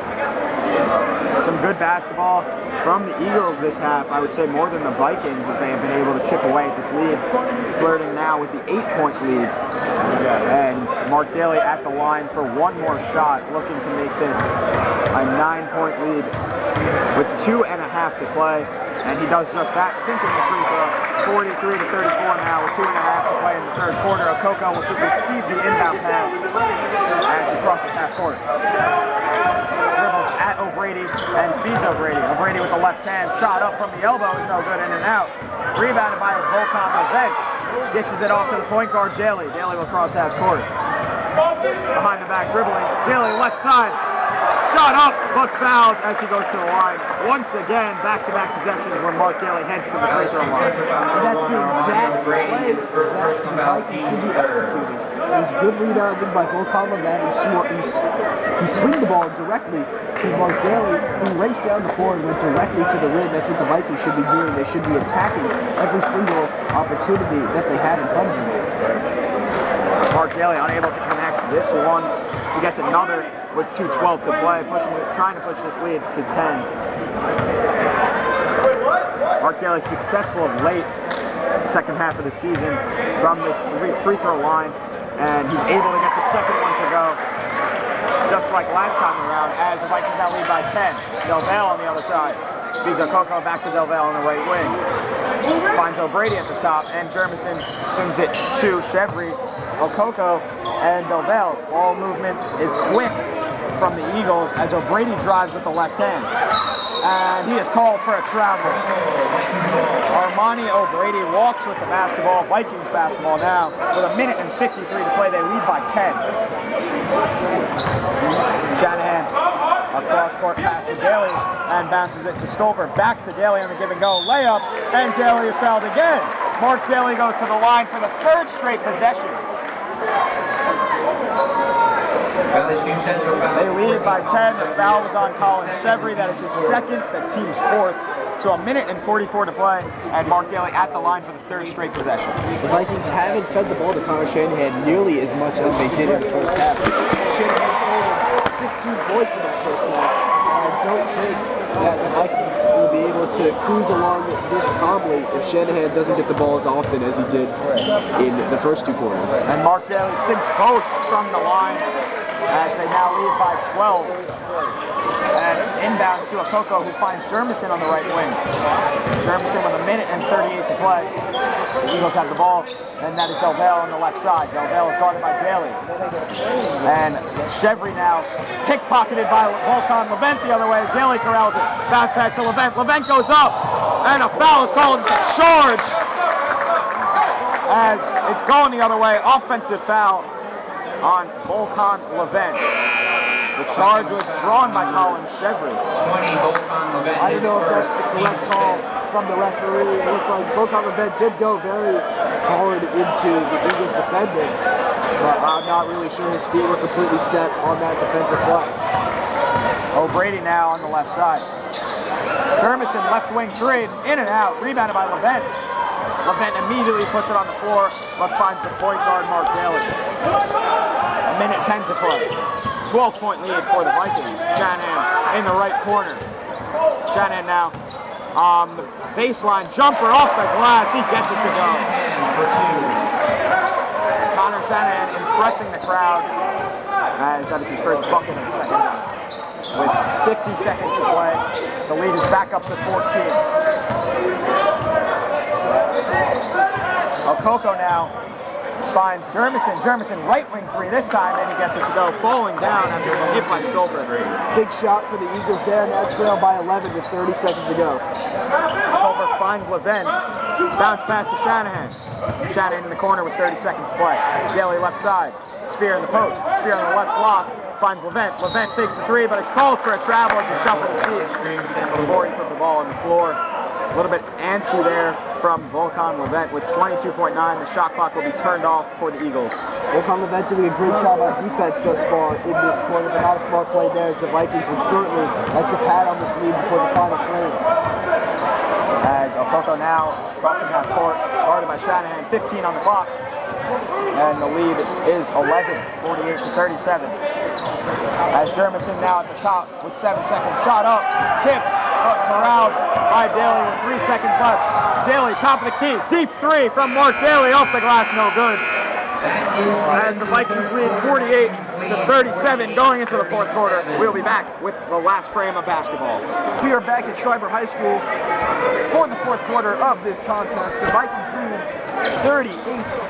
Some good basketball from the Eagles this half, I would say more than the Vikings, as they have been able to chip away at this lead. Flirting now with the 8-point lead. And Mark Daly at the line for one more shot, looking to make this a 9-point lead with 2.5 to play. And he does just that, sinking the free throw. 43 to 34 now with 2.5 to play in the third quarter. Okoko will receive the inbound pass as he crosses half court. Dribbles at O'Brady and feeds O'Brady. O'Brady with the left hand, shot up from the elbow is no good, in and out. Rebounded by Volkan Levent. Dishes it off to the point guard Daly. Daly will cross half court. Behind the back dribbling. Daly left side. Shot up, but fouled as he goes to the line. Once again, back-to-back possessions where Mark Daly heads to the free throw line. And that's the exact play that the Vikings should be executing. It was good rebounding by Volkan Levent. He swinged the ball directly to Mark Daly, who raced down the floor and went directly to the rim. That's what the Vikings should be doing. They should be attacking every single opportunity that they have in front of them. Mark Daly unable to connect this one. He gets another with 2:12 to play, trying to push this lead to 10. Mark Daly successful of late, second half of the season, from this free throw line, and he's able to get the second one to go, just like last time around, as the Vikings now lead by 10. Del Valle on the other side. Feeds Okoko back to Del Valle on the right wing. Finds O'Brady at the top, and Jermison swings it to Chevry. Okoko and Del Valle. Ball movement is quick from the Eagles as O'Brady drives with the left hand. And he is called for a travel. Armani O'Brady walks with the basketball. Vikings basketball now with 1:53 to play. They lead by 10. Shanahan, a cross-court pass to Daly and bounces it to Stolper. Back to Daly on the give-and-go layup, and Daly is fouled again. Mark Daly goes to the line for the third straight possession. They lead by 10. The foul was on Colin Chevry. That is his second, the team's fourth. So 1:44 to play, and Mark Daly at the line for the third straight possession. The Vikings haven't fed the ball to Connor Shanahan nearly as much as they did in the first half. Shanahan scored 15 points in that first half. I don't think that the Vikings will be able to cruise along this calmly if Shanahan doesn't get the ball as often as he did in the first two quarters. And Mark Daly sinks both from the line as they now lead by 12. And inbound to Okoko, who finds Jermison on the right wing. Jermison with 1:38 to play. The Eagles have the ball, and that is Del Valle on the left side. Del Valle is guarded by Daly. And Chevry now pickpocketed by Volkan Levent the other way. Daly corrals it. Bounce pass to Levent. Levent goes up, and a foul is called. Charge as it's going the other way. Offensive foul on Volkan Levent. The charge was drawn by Colin Chevry. I don't know if that's the correct call from the referee. It looks like Volkan Levent did go very hard into the Eagles defending, but I'm not really sure his feet were completely set on that defensive play. O'Brady now on the left side. Jermison left wing three, in and out, rebounded by Levent. Levent immediately puts it on the floor, but finds the point guard Mark Daly. A minute 10 to play. 12-point lead for the Vikings. Shanahan in the right corner. Shanahan now on the baseline jumper off the glass. He gets it to go. Connor Shanahan impressing the crowd as that is his first bucket of the second half. With 50 seconds to play, the lead is back up to 14. Okoko now finds Jermison. Jermison right wing three this time, and he gets it to go, falling down after a hit by Stolper. Big shot for the Eagles there, and that trail by 11 with 30 seconds to go. Stolper finds Levent. Bounce pass to Shanahan. Shanahan in the corner with 30 seconds to play. Daly left side. Spear in the post. Spear on the left block. Finds Levent. Levent takes the three, but it's called for a travel as he shuffles his feet before he put the ball on the floor. A little bit antsy there from Volkan Levent with 22.9. The shot clock will be turned off for the Eagles. Volkan Levent doing a great job on defense thus far in this quarter, but not a smart play there as the Vikings would certainly like to pad on this lead before the final frame. As Okoko now crossing half court, guarded by Shanahan, 15 on the clock. And the lead is 11, 48 to 37. As Jermison now at the top with 7 seconds. Shot up, tipped, corralled by Daly with 3 seconds left. Daly, top of the key, deep three from Mark Daly, off the glass, no good. As the Vikings lead 48 to 37 going into the fourth quarter. We'll be back with the last frame of basketball. We are back at Schreiber High School for the fourth quarter of this contest. The Vikings lead 48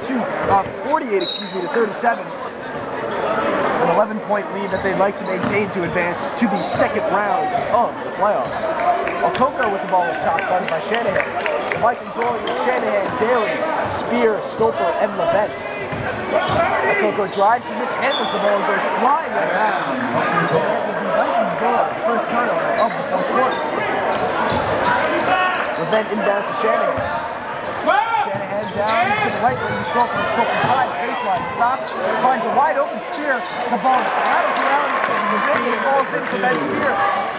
to 37. An 11-point lead that they'd like to maintain to advance to the second round of the playoffs. Okoko with the ball up top, guarded by Shanahan. The Vikings rolling with Shanahan, Daly, Spear, Stolper, and Levent. Okoko drives and mishandles the ball and goes flying right out. So that will be Vikings goal, first turnover of the fourth quarter. Levent inbounds to Shanahan. Shanahan down to the right wing, Stolper high, baseline, stops, finds a wide open Spear. The ball rattles around and it falls into Ben Spear.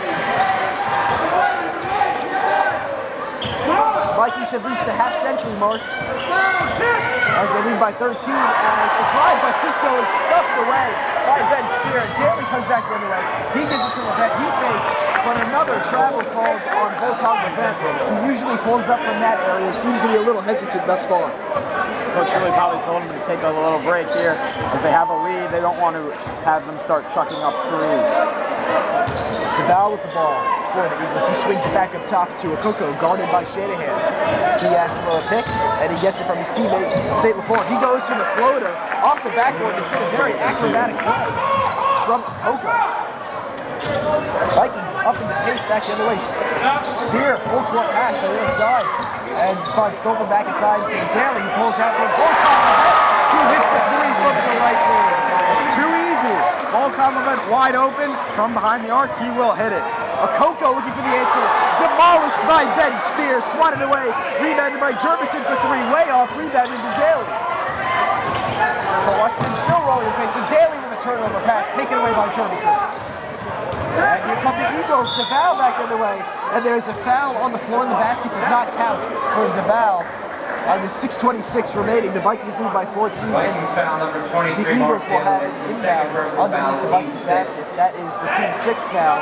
Vikings have reached the half-century mark as they lead by 13, as a drive by Cisco is stuffed away by Ben Spear. Daly comes back the other way. He gives it to Levent. He fakes, but another travel called on Volkan Levent, who usually pulls up from that area. Seems to be a little hesitant thus far. Coach Shirley probably told him to take a little break here. As they have a lead, they don't want to have them start chucking up threes. Deval with the ball for the Eagles. He swings it back up top to Okoko, guarded by Shanahan. He asks for a pick, and he gets it from his teammate, St. LaFleur. He goes for the floater off the backboard. It's a very acrobatic play from Okoko. Vikings up in the pace back the other way. Spear, full court pass to the inside. And finds Stolper back inside to Daly. He pulls out for Volkan Levent, who hits the three from the right wing. It's too easy. Volkan Levent wide open from behind the arc. He will hit it. Okoko looking for the answer. Demolished by Ben Spear. Swatted away. Rebounded by Jermison for three. Way off. Rebounded to Daly. Washington still rolling the pace. So Daly with a turnover pass. Taken away by Jermison. And here come the Eagles. Deval back the other way. And there's a foul on the floor. And the basket does not count for Deval. With 6:26 remaining, the Vikings lead by 14. Vikings foul number 23. The Eagles will have an inbound underneath the Vikings basket. That is the team's sixth foul.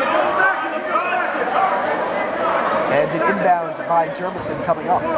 And an inbound by Jermison coming up.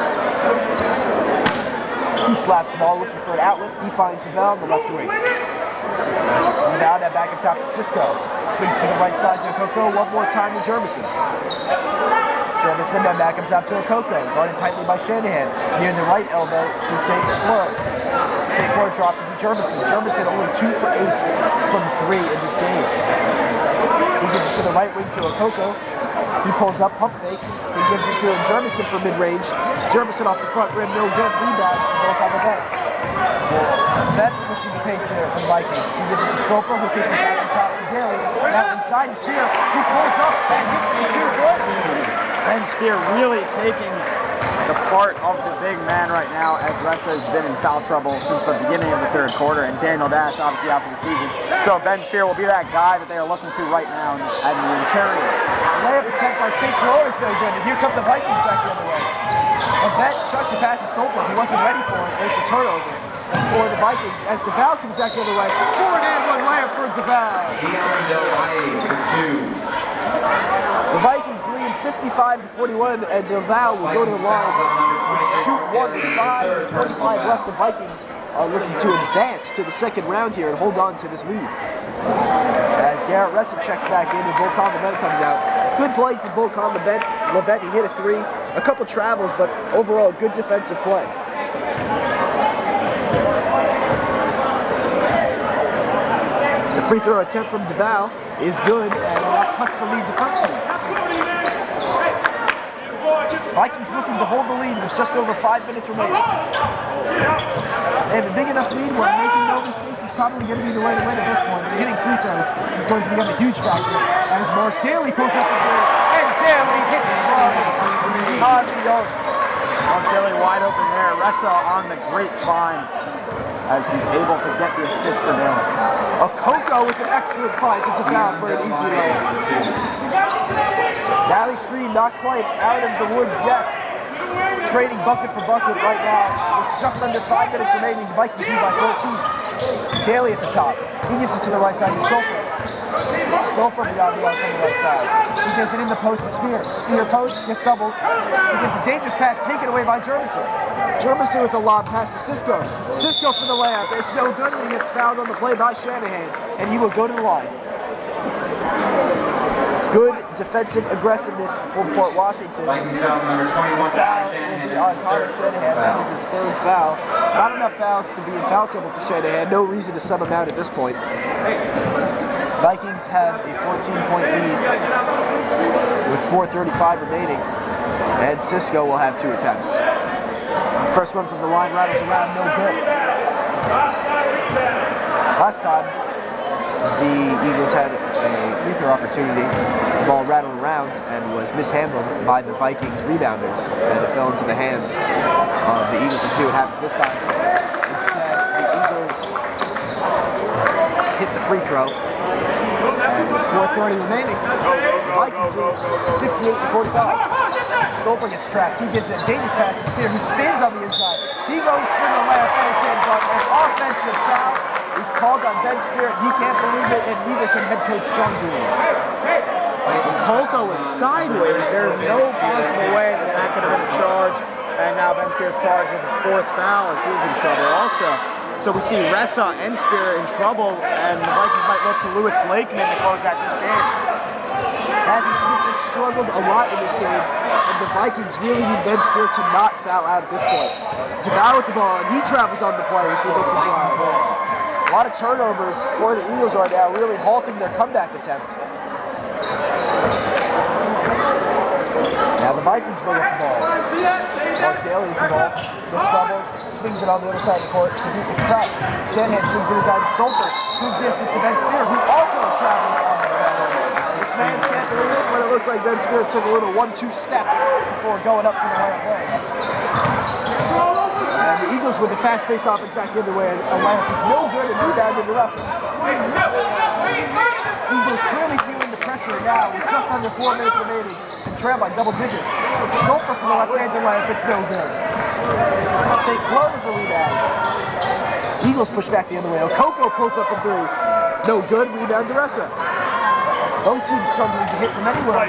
He slaps the ball looking for an outlet. He finds Deval on the left wing. Deval now back up top to Cisco. Swings to the right side to Okoko. One more time to Jermison. Jermison now back comes out to Okoko, guarded tightly by Shanahan. Near the right elbow to St. Fleur. St. Fleur drops it to Jermison. Jermison only 2 for 8 from 3 in this game. He gives it to the right wing to Okoko. He pulls up, pump fakes. He gives it to Jermison for mid-range. Jermison off the front rim, no good. Rebound to Volkan Levent. Levent pushing the pace there for the Vikings. He gives it to Stolper, who kicks it back on top to Daly. Now inside to Spear, who pulls up and hits the 2 good. Ben Spear really taking the part of the big man right now, as Ressa has been in foul trouble since the beginning of the third quarter, and Daniel Dash obviously out for the season. So Ben Spear will be that guy that they are looking to right now at the interior. Layup attempt by St. Fleur is no good, and here come the Vikings back the other way. Levent chucks the pass to Stolper, who wasn't ready for it. There's a turnover. for the Vikings as DeVal comes back the other way. Forward and one layup for DeVal. Dion Delay for 2. The Vikings lead 55-41, and DeVal will go to the line and shoot one with 5:25 left. The Vikings are looking to advance to the second round here and hold on to this lead. As Garrett Ressa checks back in and Volkan Levent comes out. Good play for Volkan Levent. He hit a three, a couple travels, but overall good defensive play. The free throw attempt from DeVal is good, and that cuts the lead to 13. Vikings looking to hold the lead with just over 5 minutes remaining. They have a big enough lead where making no mistakes is probably going to be the way to win at this point. And hitting free throws is going to become a huge factor. As Mark Daly pulls up the three, and Daly hits it on the own. Mark Daly wide open there. Ressa on the great find as he's able to get the assist for Daly. Okoko with an excellent find to DeVal for an easy layup. Valley Stream not quite out of the woods yet. Trading bucket for bucket right now. With just under 5 minutes remaining, the Vikings lead by 14. Daly at the top. He gives it to the right side to Stolper. Stolper beyond the arc on the right side. He gives it in the post to Spear. Spear post, gets doubled. He gives a dangerous pass taken away by Jermison. Jermison with a lob pass to Cisco. Cisco for the layup. It's no good, and he gets fouled on the play by Shanahan, and he will go to the line. Good defensive aggressiveness for Port Washington. Vikings foul number 21, Connor Shanahan. That is his third foul. Not enough fouls to be in foul trouble for Shanahan. No reason to sub him out at this point. Vikings have a 14-point lead with 4:35 remaining, and Cisco will have 2 attempts. First one from the line rattles around, no good. Last time, the Eagles had a free throw opportunity. The ball rattled around and was mishandled by the Vikings rebounders, and it fell into the hands of the Eagles. To see what happens this time. Instead, the Eagles hit the free throw, and with 4:30 remaining, the Vikings lead 58-45. Stolper gets trapped. He gives a dangerous pass to Spear, who spins on the inside. He goes for the layup, and it's in, but an offensive foul is called on Ben Spear. He can't believe it, and neither can head coach Sean Dooley. Okoko was sideways. There's no possible way that could have been a charge. And now Ben Spear's charged with his 4th foul as he's in trouble also. So we see Ressa and Spear in trouble, and the Vikings might look to Lewis Blakeman to close out this game. Matthew Schmitz has struggled a lot in this game, and the Vikings really need Ben Spear to not foul out at this point. DeVal with the ball, and he travels on the play as he looked to drive. A lot of turnovers for the Eagles right now, really halting their comeback attempt. Now the Vikings bring up the ball. Mark Daly is the ball. Gets doubled, swings it on the other side of the court to beat the crack. Shanahan swings it inside to Stolper, who gives it to Ben Spear, who also travels on the ball. This man can't believe it, but it looks like Ben Spear took a little 1-2 step before going up for the layup there. And the Eagles with the fast-paced offense back the other way, and a layup is no good and rebounded to Russell. Eagles clearly feeling the pressure now with just under 4 minutes remaining and trail by double digits. Stolper for the left-handed layup, it's no good. St. Clair with the rebound. Eagles push back the other way. Okoko pulls up from 3. No good, rebound to Ressa. Both teams struggling to hit from anywhere.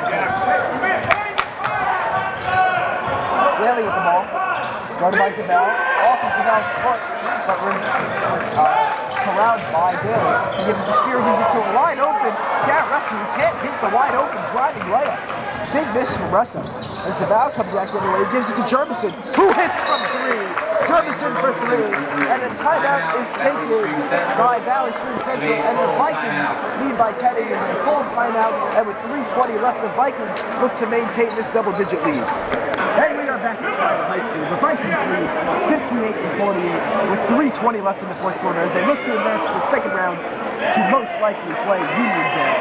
Daly with the ball. Guarded by DeVal. Off of DeVal's foot, but corralled by Daly. He gives it to Spear, gives it to a wide open Garrett Ressa, who can't hit the wide open driving layup. Big miss from Ressa. As DeVal comes back the other way, he gives it to Jermison, who hits from 3. Jermison for 3, and a timeout is taken by Valley Stream Central, and the Vikings lead by 10. It is a full timeout, and with 3:20 left, the Vikings look to maintain this double-digit lead. And we are back at Shiloh High School. The Vikings lead 58-48 with 3:20 left in the 4th quarter as they look to advance to the second round to most likely play Uniondale.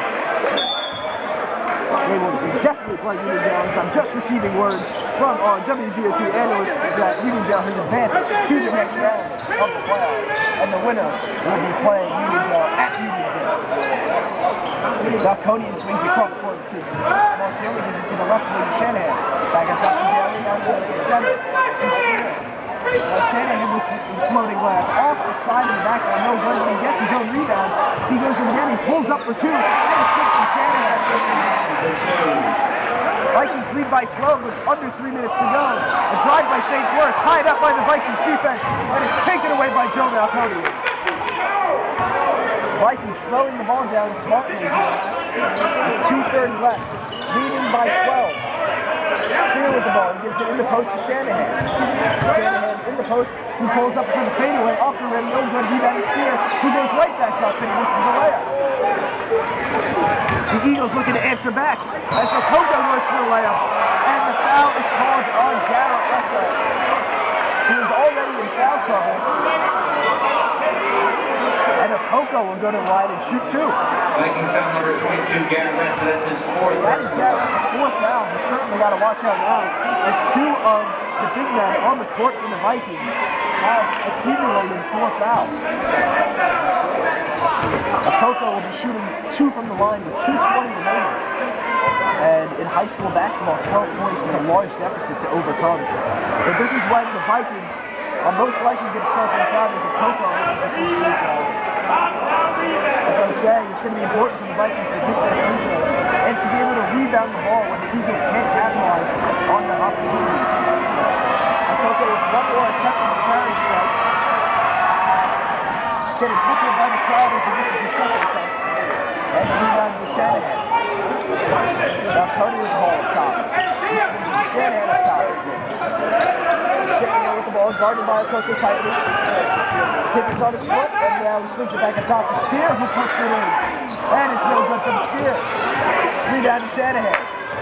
They will definitely play Uniondale, as I'm just receiving word from our WDOT analyst that Uniondale has advanced to the next round of the playoffs, and the winner will be playing Uniondale at Uniondale. Balconian swings across court to Mark Daly, gives it to the left wing Shanahan. Back at Dustin Daly, now to the center to Spear. Shanahan with floating layup off the side of the back. I know when he gets his own rebound, he goes in again, he pulls up for two, and it's good for Shanahan. Vikings lead by 12 with under 3 minutes to go. A drive by St. Fleur, tied up by the Vikings defense, and it's taken away by Joe Malconian. Vikings slowing the ball down smartly here with 2:30 left, leading by 12. Spear with the ball, he gives it in the post to Shanahan. Shanahan in the post, he pulls up for the fadeaway, off the rim, no good, rebound to Spear, who goes right back up and misses the layup. The Eagles looking to answer back as Okoko goes for the layup, and the foul is called on Garrett Russell. He was already in foul trouble. And Okoko will go to the line and shoot two. Vikings foul number 22, Garrett Russell. That's his fourth. That is Garrett Russell's fourth foul. We certainly got to watch out now, as two of the big men on the court for the Vikings have accumulated 4 fouls. Okoko will be shooting 2 from the line with 2:20 remaining. And in high school basketball, 12 points is a large deficit to overcome. But this is when the Vikings are most likely going to start their crowd as Okoko misses his free throw. As I was saying, it's going to be important for the Vikings to hit their free throws and to be able to rebound the ball when the Eagles can't capitalize on their opportunities. Okoko with one more attempt on the charity strike. Getting heckled by the crowd as he misses his second attempt. And the rebound to Shanahan. Now Tony with the ball up top. Shanahan up top. Shanahan with the ball, guarded by Okoko tightly. Pickens on his foot, and now he swings it back on top to Spear, who puts it in. And it's no good from Spear. Rebound to Shanahan.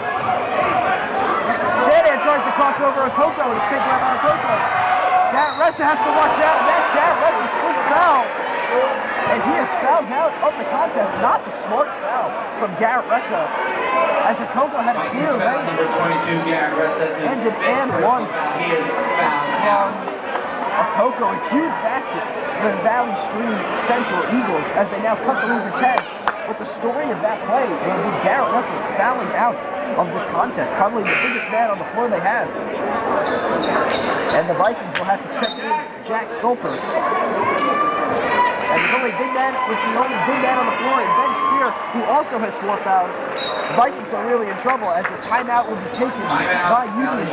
Shanahan tries to cross over Okoko, and it's taken out by Okoko. Garrett Russell has to watch out, and that's Garrett Russell's fifth foul. And he is fouled out of the contest, not the smart foul from Garrett Russell. As Okoko had a clear lane. Number 22, Garrett Russell. Ends in and one. He is fouled out. Okoko, a huge basket for the Valley Stream Central Eagles as they now cut the lead to 10. But the story of that play will be Garrett Russell fouling out of this contest, probably the biggest man on the floor they have. And the Vikings will have to check in Jack Stolper. And the only big man on the floor is Ben Spear, who also has 4 fouls. The Vikings are really in trouble as a timeout will be taken by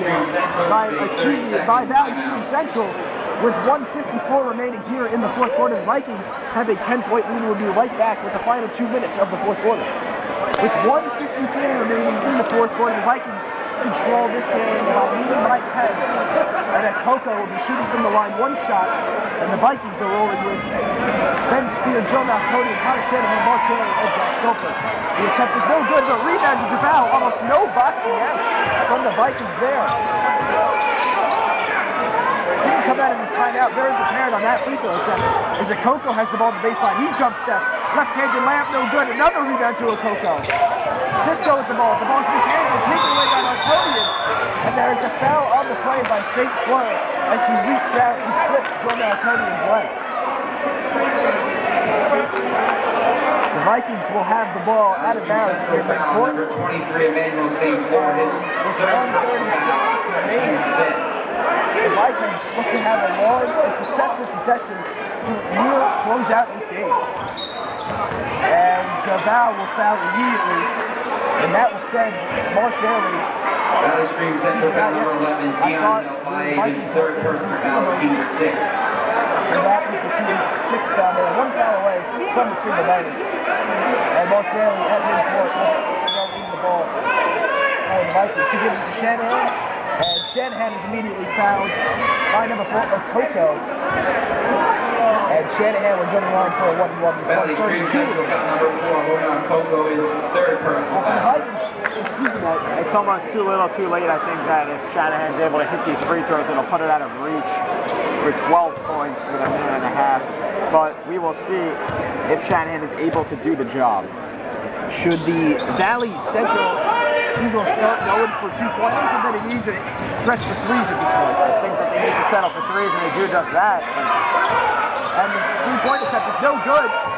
Valley Stream Central. With 1:54 remaining here in the fourth quarter, the Vikings have a 10-point lead and will be right back with the final 2 minutes of the fourth quarter. With 1:53 remaining in the fourth quarter, the Vikings control this game by leading by 10. And then Okoko will be shooting from the line 1 shot, and the Vikings are rolling with Ben Spear, Joe Malconian, Connor Shanahan, Mark Taylor, and Jack Stolper. The attempt is no good, but rebound to Javal. Almost no boxing out from the Vikings there. Didn't come out of the timeout very prepared on that free throw attempt. As Okoko has the ball on the baseline, he jump steps, left-handed layup, no good. Another rebound to Okoko. Cisco with the ball. The ball's mishandled, taken away by Malconian, and there is a foul on the play by St. Fleur as he reached out and flipped Joe Malconian's leg. The Vikings will have the ball out of bounds here in midcourt. Number 23, Emmanuel St. Fleur, his third remaining. The Vikings look to have a large and successful possession to close out this game. And Javal will foul immediately, and that will send Mark Daly. Valley Stream Central foul number 11, Dion Delphi, his third personal foul, team 6. And that is the team's 6th foul. They are 1 foul away from the single bonus. And Mark Daly at midcourt leading the ball. And the Vikings to give it to Shanahan. And Shanahan is immediately fouled by number 4, Okoko. And Shanahan will go to the line for a 1-1. Valley Stream Central foul number 4, Okoko is third personal foul. Excuse me, It's almost too little too late. I think that if Shanahan's able to hit these free throws, it'll put it out of reach for 12 points with a minute and a half. But we will see if Shanahan is able to do the job. Should the Valley Central Eagles start going for 2-pointers, and then they need to stretch for threes at this point? I think that they need to settle for threes, and they do just that. And the 3-point attempt is no good.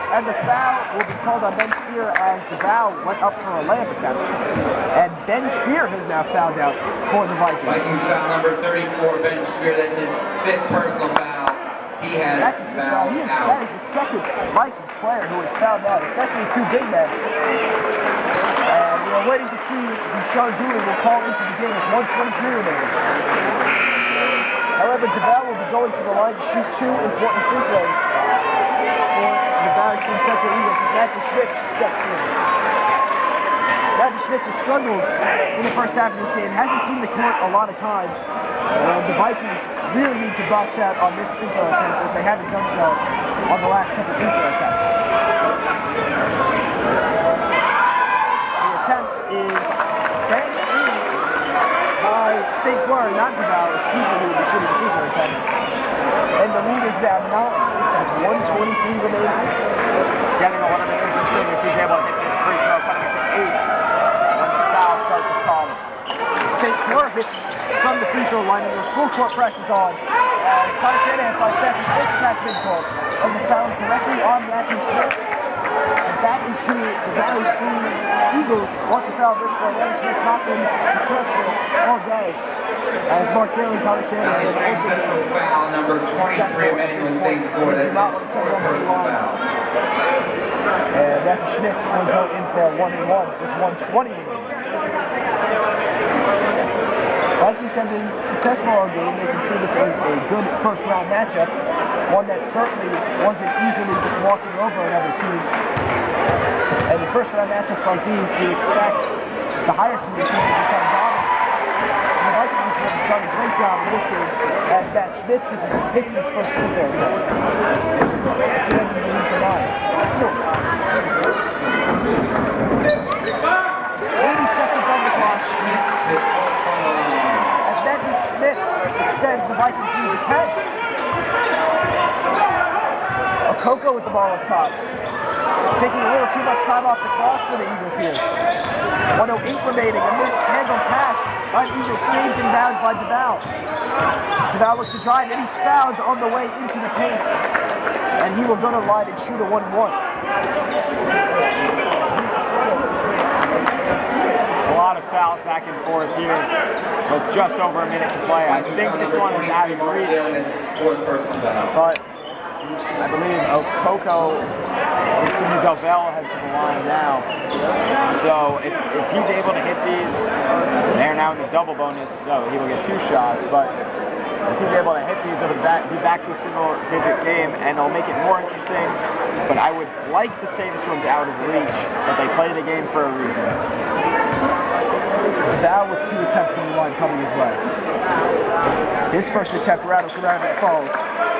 And the foul will be called on Ben Spear as DeVal went up for a layup attempt. And Ben Spear has now fouled out for the Vikings. Vikings foul number 34, Ben Spear. That's his 5th personal foul. He has fouled out. That is the second Vikings player who has fouled out, especially two big men. And we're waiting to see who Sean Dooley will call into the game with 1:23 remaining. However, DeVal will be going to the line to shoot 2 important free throws for the Valley Stream Central Eagles as Matthew Schmitz checks in. Matthew Schmitz has struggled in the first half of this game, hasn't seen the court a lot of time, and the Vikings really need to box out on this free throw attempt as they haven't done so on the last couple free throw attempts. The attempt is banked by St. Fleur, not DeVal, excuse me, who will be shooting the free throw attempts. And the lead is now 9 with 1:23 remaining. It's getting a little bit interesting if he's able to hit this free throw, cutting it to 8 when the fouls start to solve it. St. Fleur hits from the free throw line and the full court press is on. As Connor Shanahan finds Matthew Schmitz past midcourt. And the foul is directly on Matthew Schmitz. And that is who the Valley Stream Eagles want to foul at this point. Matthew Schmitz not been successful all day. As Mark Taylor and Connor Shanahan have also been foul number 23, Emmanuel St. Fleur. That's his 4th personal foul. And Matthew Schmitz will go in for a 1-1 with 1:20 remaining. Vikings have been successful all game. They can see this as a good first round matchup, one that certainly wasn't easily just walking over another team. And in first round matchups like these, you expect the higher seeded team to become dominant. And the Vikings have done a great job in this game as Matt Schmitz hits his first free throw attempt. It's ending the lead to 9. 80 seconds on the clock. As Matthew Schmitz extends the Vikings lead to 10. Okoko with the ball up top. Taking a little too much time off the clock for the Eagles here. 1:08 remaining, and this handle pass by the Eagles saved in bounds by DeVal. DeVal looks to drive, and he's fouled on the way into the paint. And he will go to the line and shoot a 1-1. A lot of fouls back and forth here, with just over a minute to play. I think this one is out of reach, but I believe Okoko, it's in the DeVal head to the line now. So if he's able to hit these, they're now in the double bonus, so he will get 2 shots. But if he's able to hit these, it'll be back to a single-digit game, and it'll make it more interesting. But I would like to say this one's out of reach, but they play the game for a reason. DeVal with 2 attempts from the line coming his way. His first attempt rattles around and falls.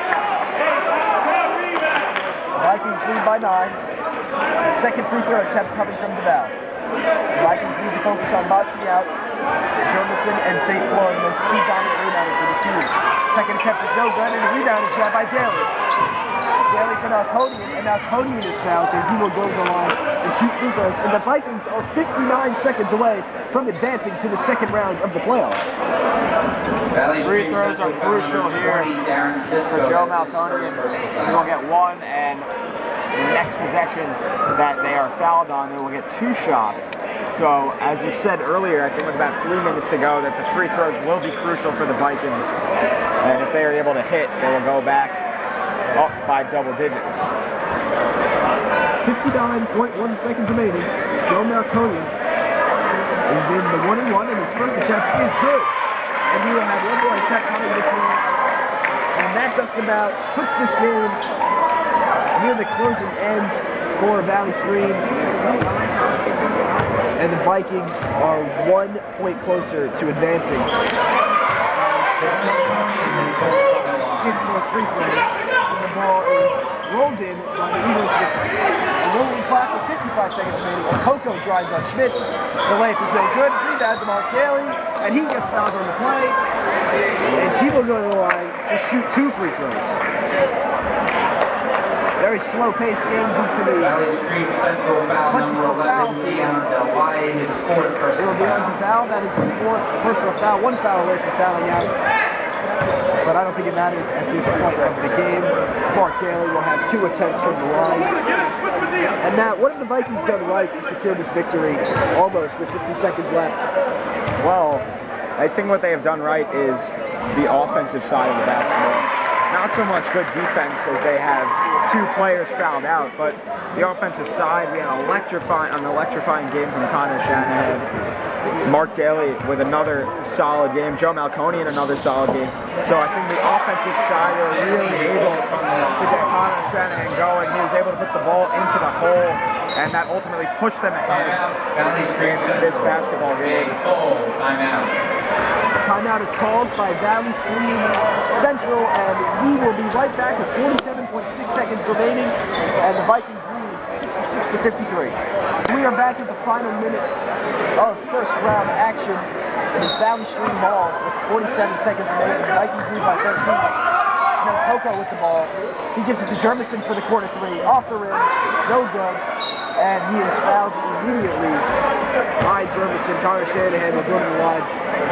Vikings lead by 9. Second free throw attempt coming from DeVal. The Vikings need to focus on boxing out Jermison and St. Fleur, the most 2 dominant rebounders for this team. Second attempt is no good, and the rebound is grabbed by Daly. Daly to Narconian, and Narconian is fouled, and he will go to the line and shoot free throws. And the Vikings are 59 seconds away from advancing to the second round of the playoffs. Free throws are crucial here for Joe Malconian. He will get 1, and the next possession that they are fouled on, they will get 2 shots. So, as you said earlier, I think with about 3 minutes to go, that the free throws will be crucial for the Vikings. And if they are able to hit, they will go back up by double digits. 59.1 seconds remaining. Joe Malconian is in the 1-1, and his first attempt is good. And he will have 1 more attempt coming this one. And that just about puts this game near the closing end for Valley Stream. And the Vikings are 1 point closer to advancing. It's more free throws. And the ball is rolled in by the Eagles with a rolling clock with 55 seconds remaining. Okoko drives on Schmitz. The layup is no good. Rebound to Mark Daly, and he gets fouled on the play. And he will go to the line to shoot 2 free throws. Very slow-paced game due to the Valley Stream Central foul number 11, Dion Delvalle, his 4th It personal will be on foul. DeVal. That is his 4th personal foul. 1 foul away from fouling out. but I don't think it matters at this point of the game. Mark Daly will have 2 attempts from the line. And Matt, what have the Vikings done right to secure this victory almost with 50 seconds left? Well, I think what they have done right is the offensive side of the basketball. Not so much good defense as they have 2 players fouled out, but the offensive side, we had an electrifying game from Connor Shanahan. Mark Daly with another solid game. Joe Malconian another solid game. So I think the offensive side were really able to get Connor Shanahan going. He was able to put the ball into the hole, and that ultimately pushed them ahead in this basketball game. Timeout is called by Valley Stream Central, and we will be right back with 47.6 seconds remaining, and the Vikings lead 66-53. We are back at the final minute of first round action in this Valley Stream Hall with 47 seconds remaining. The Vikings lead by 13. No Coco with the ball. He gives it to Jermison for the corner 3. Off the rim, no good, and he is fouled immediately by Jermison. Connor Shanahan will go to the line.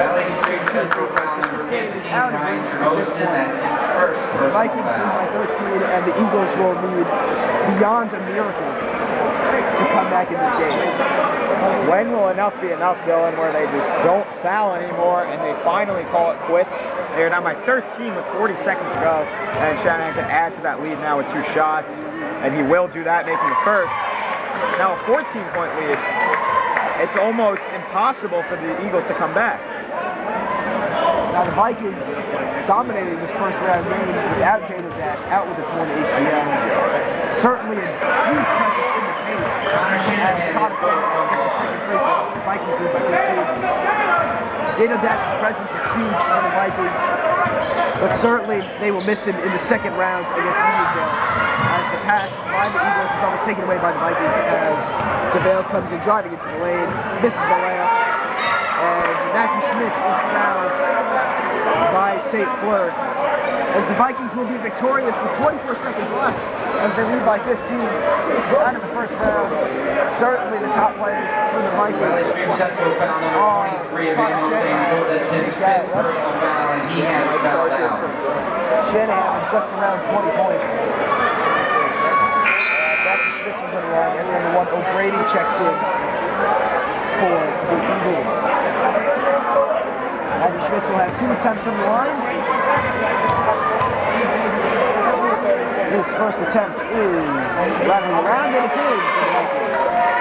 The Vikings lead by 13, and the Eagles will need beyond a miracle to come back in this game. When will enough be enough, Dylan, where they just don't foul anymore and they finally call it quits? They're down by 13 with 40 seconds to go, and Shanahan can add to that lead now with 2 shots, and he will do that, making the first. Now a 14-point lead. It's almost impossible for the Eagles to come back. Now the Vikings dominated this first round game without Data Dash out with a torn ACL. Certainly a huge presence in the paint. As Connor gets a second free throw, the Vikings lead by 15. Data Dash's presence is huge for the Vikings, but certainly they will miss him in the second round against Uniondale, as the pass by the Eagles is almost taken away by the Vikings as DeVale comes in driving into the lane, misses the layup, and Matthew Schmitz is fouled by St. Fleur, as the Vikings will be victorious with 24 seconds left as they lead by 15 out of the first round. Certainly the top players for the Vikings Central foul number 23, Emmanuel St. Fleur. That's his 5th personal foul, and he has fouled out. Shanahan with just around 20 points. Matthew Schmitz will go to line as number 1 O'Brady checks in for the Eagles. Matthew Schmitz will have 2 attempts from the line. His first attempt is rattling around, and it's in for the Vikings.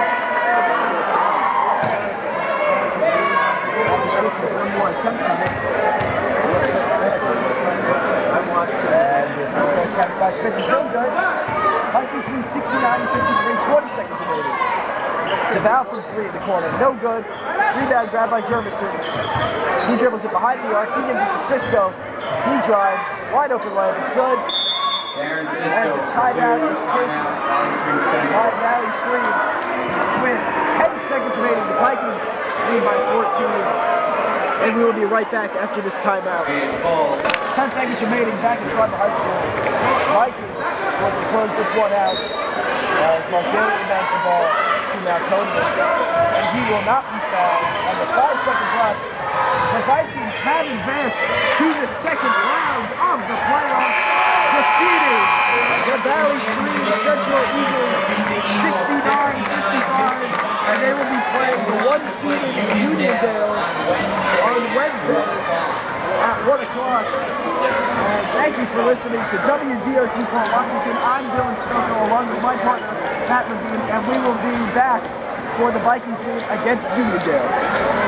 Matthew Schmitz with 1 more attempt from it. And the first attempt by Schmitz is no good. Vikings lead 69-53, 20 seconds remaining. DeVale from 3 in the corner, no good. Rebound grab by Jermison. He dribbles it behind the arc. He gives it to Cisco. He drives. Wide open layup. It's good. Aaron Cisco. And the timeout is taken by Valley Stream with 10 seconds remaining. The Vikings lead by 14. And we will be right back after this timeout. 10 seconds remaining back at Tribal High School. Vikings want to close this one out as Martelli inbounds the ball to Malconian. And he will not be fouled. And with 5 seconds left, the Vikings have advanced to the second round of the playoffs, defeating the Valley Stream Central Eagles 69-55. And they will be playing the 1-seeded Uniondale on Wednesday at 1 o'clock. And thank you for listening to WDOT Port Washington. I'm Dylan Spilko along with my partner, Matt Levine, and we will be back for the Vikings game against Uniondale.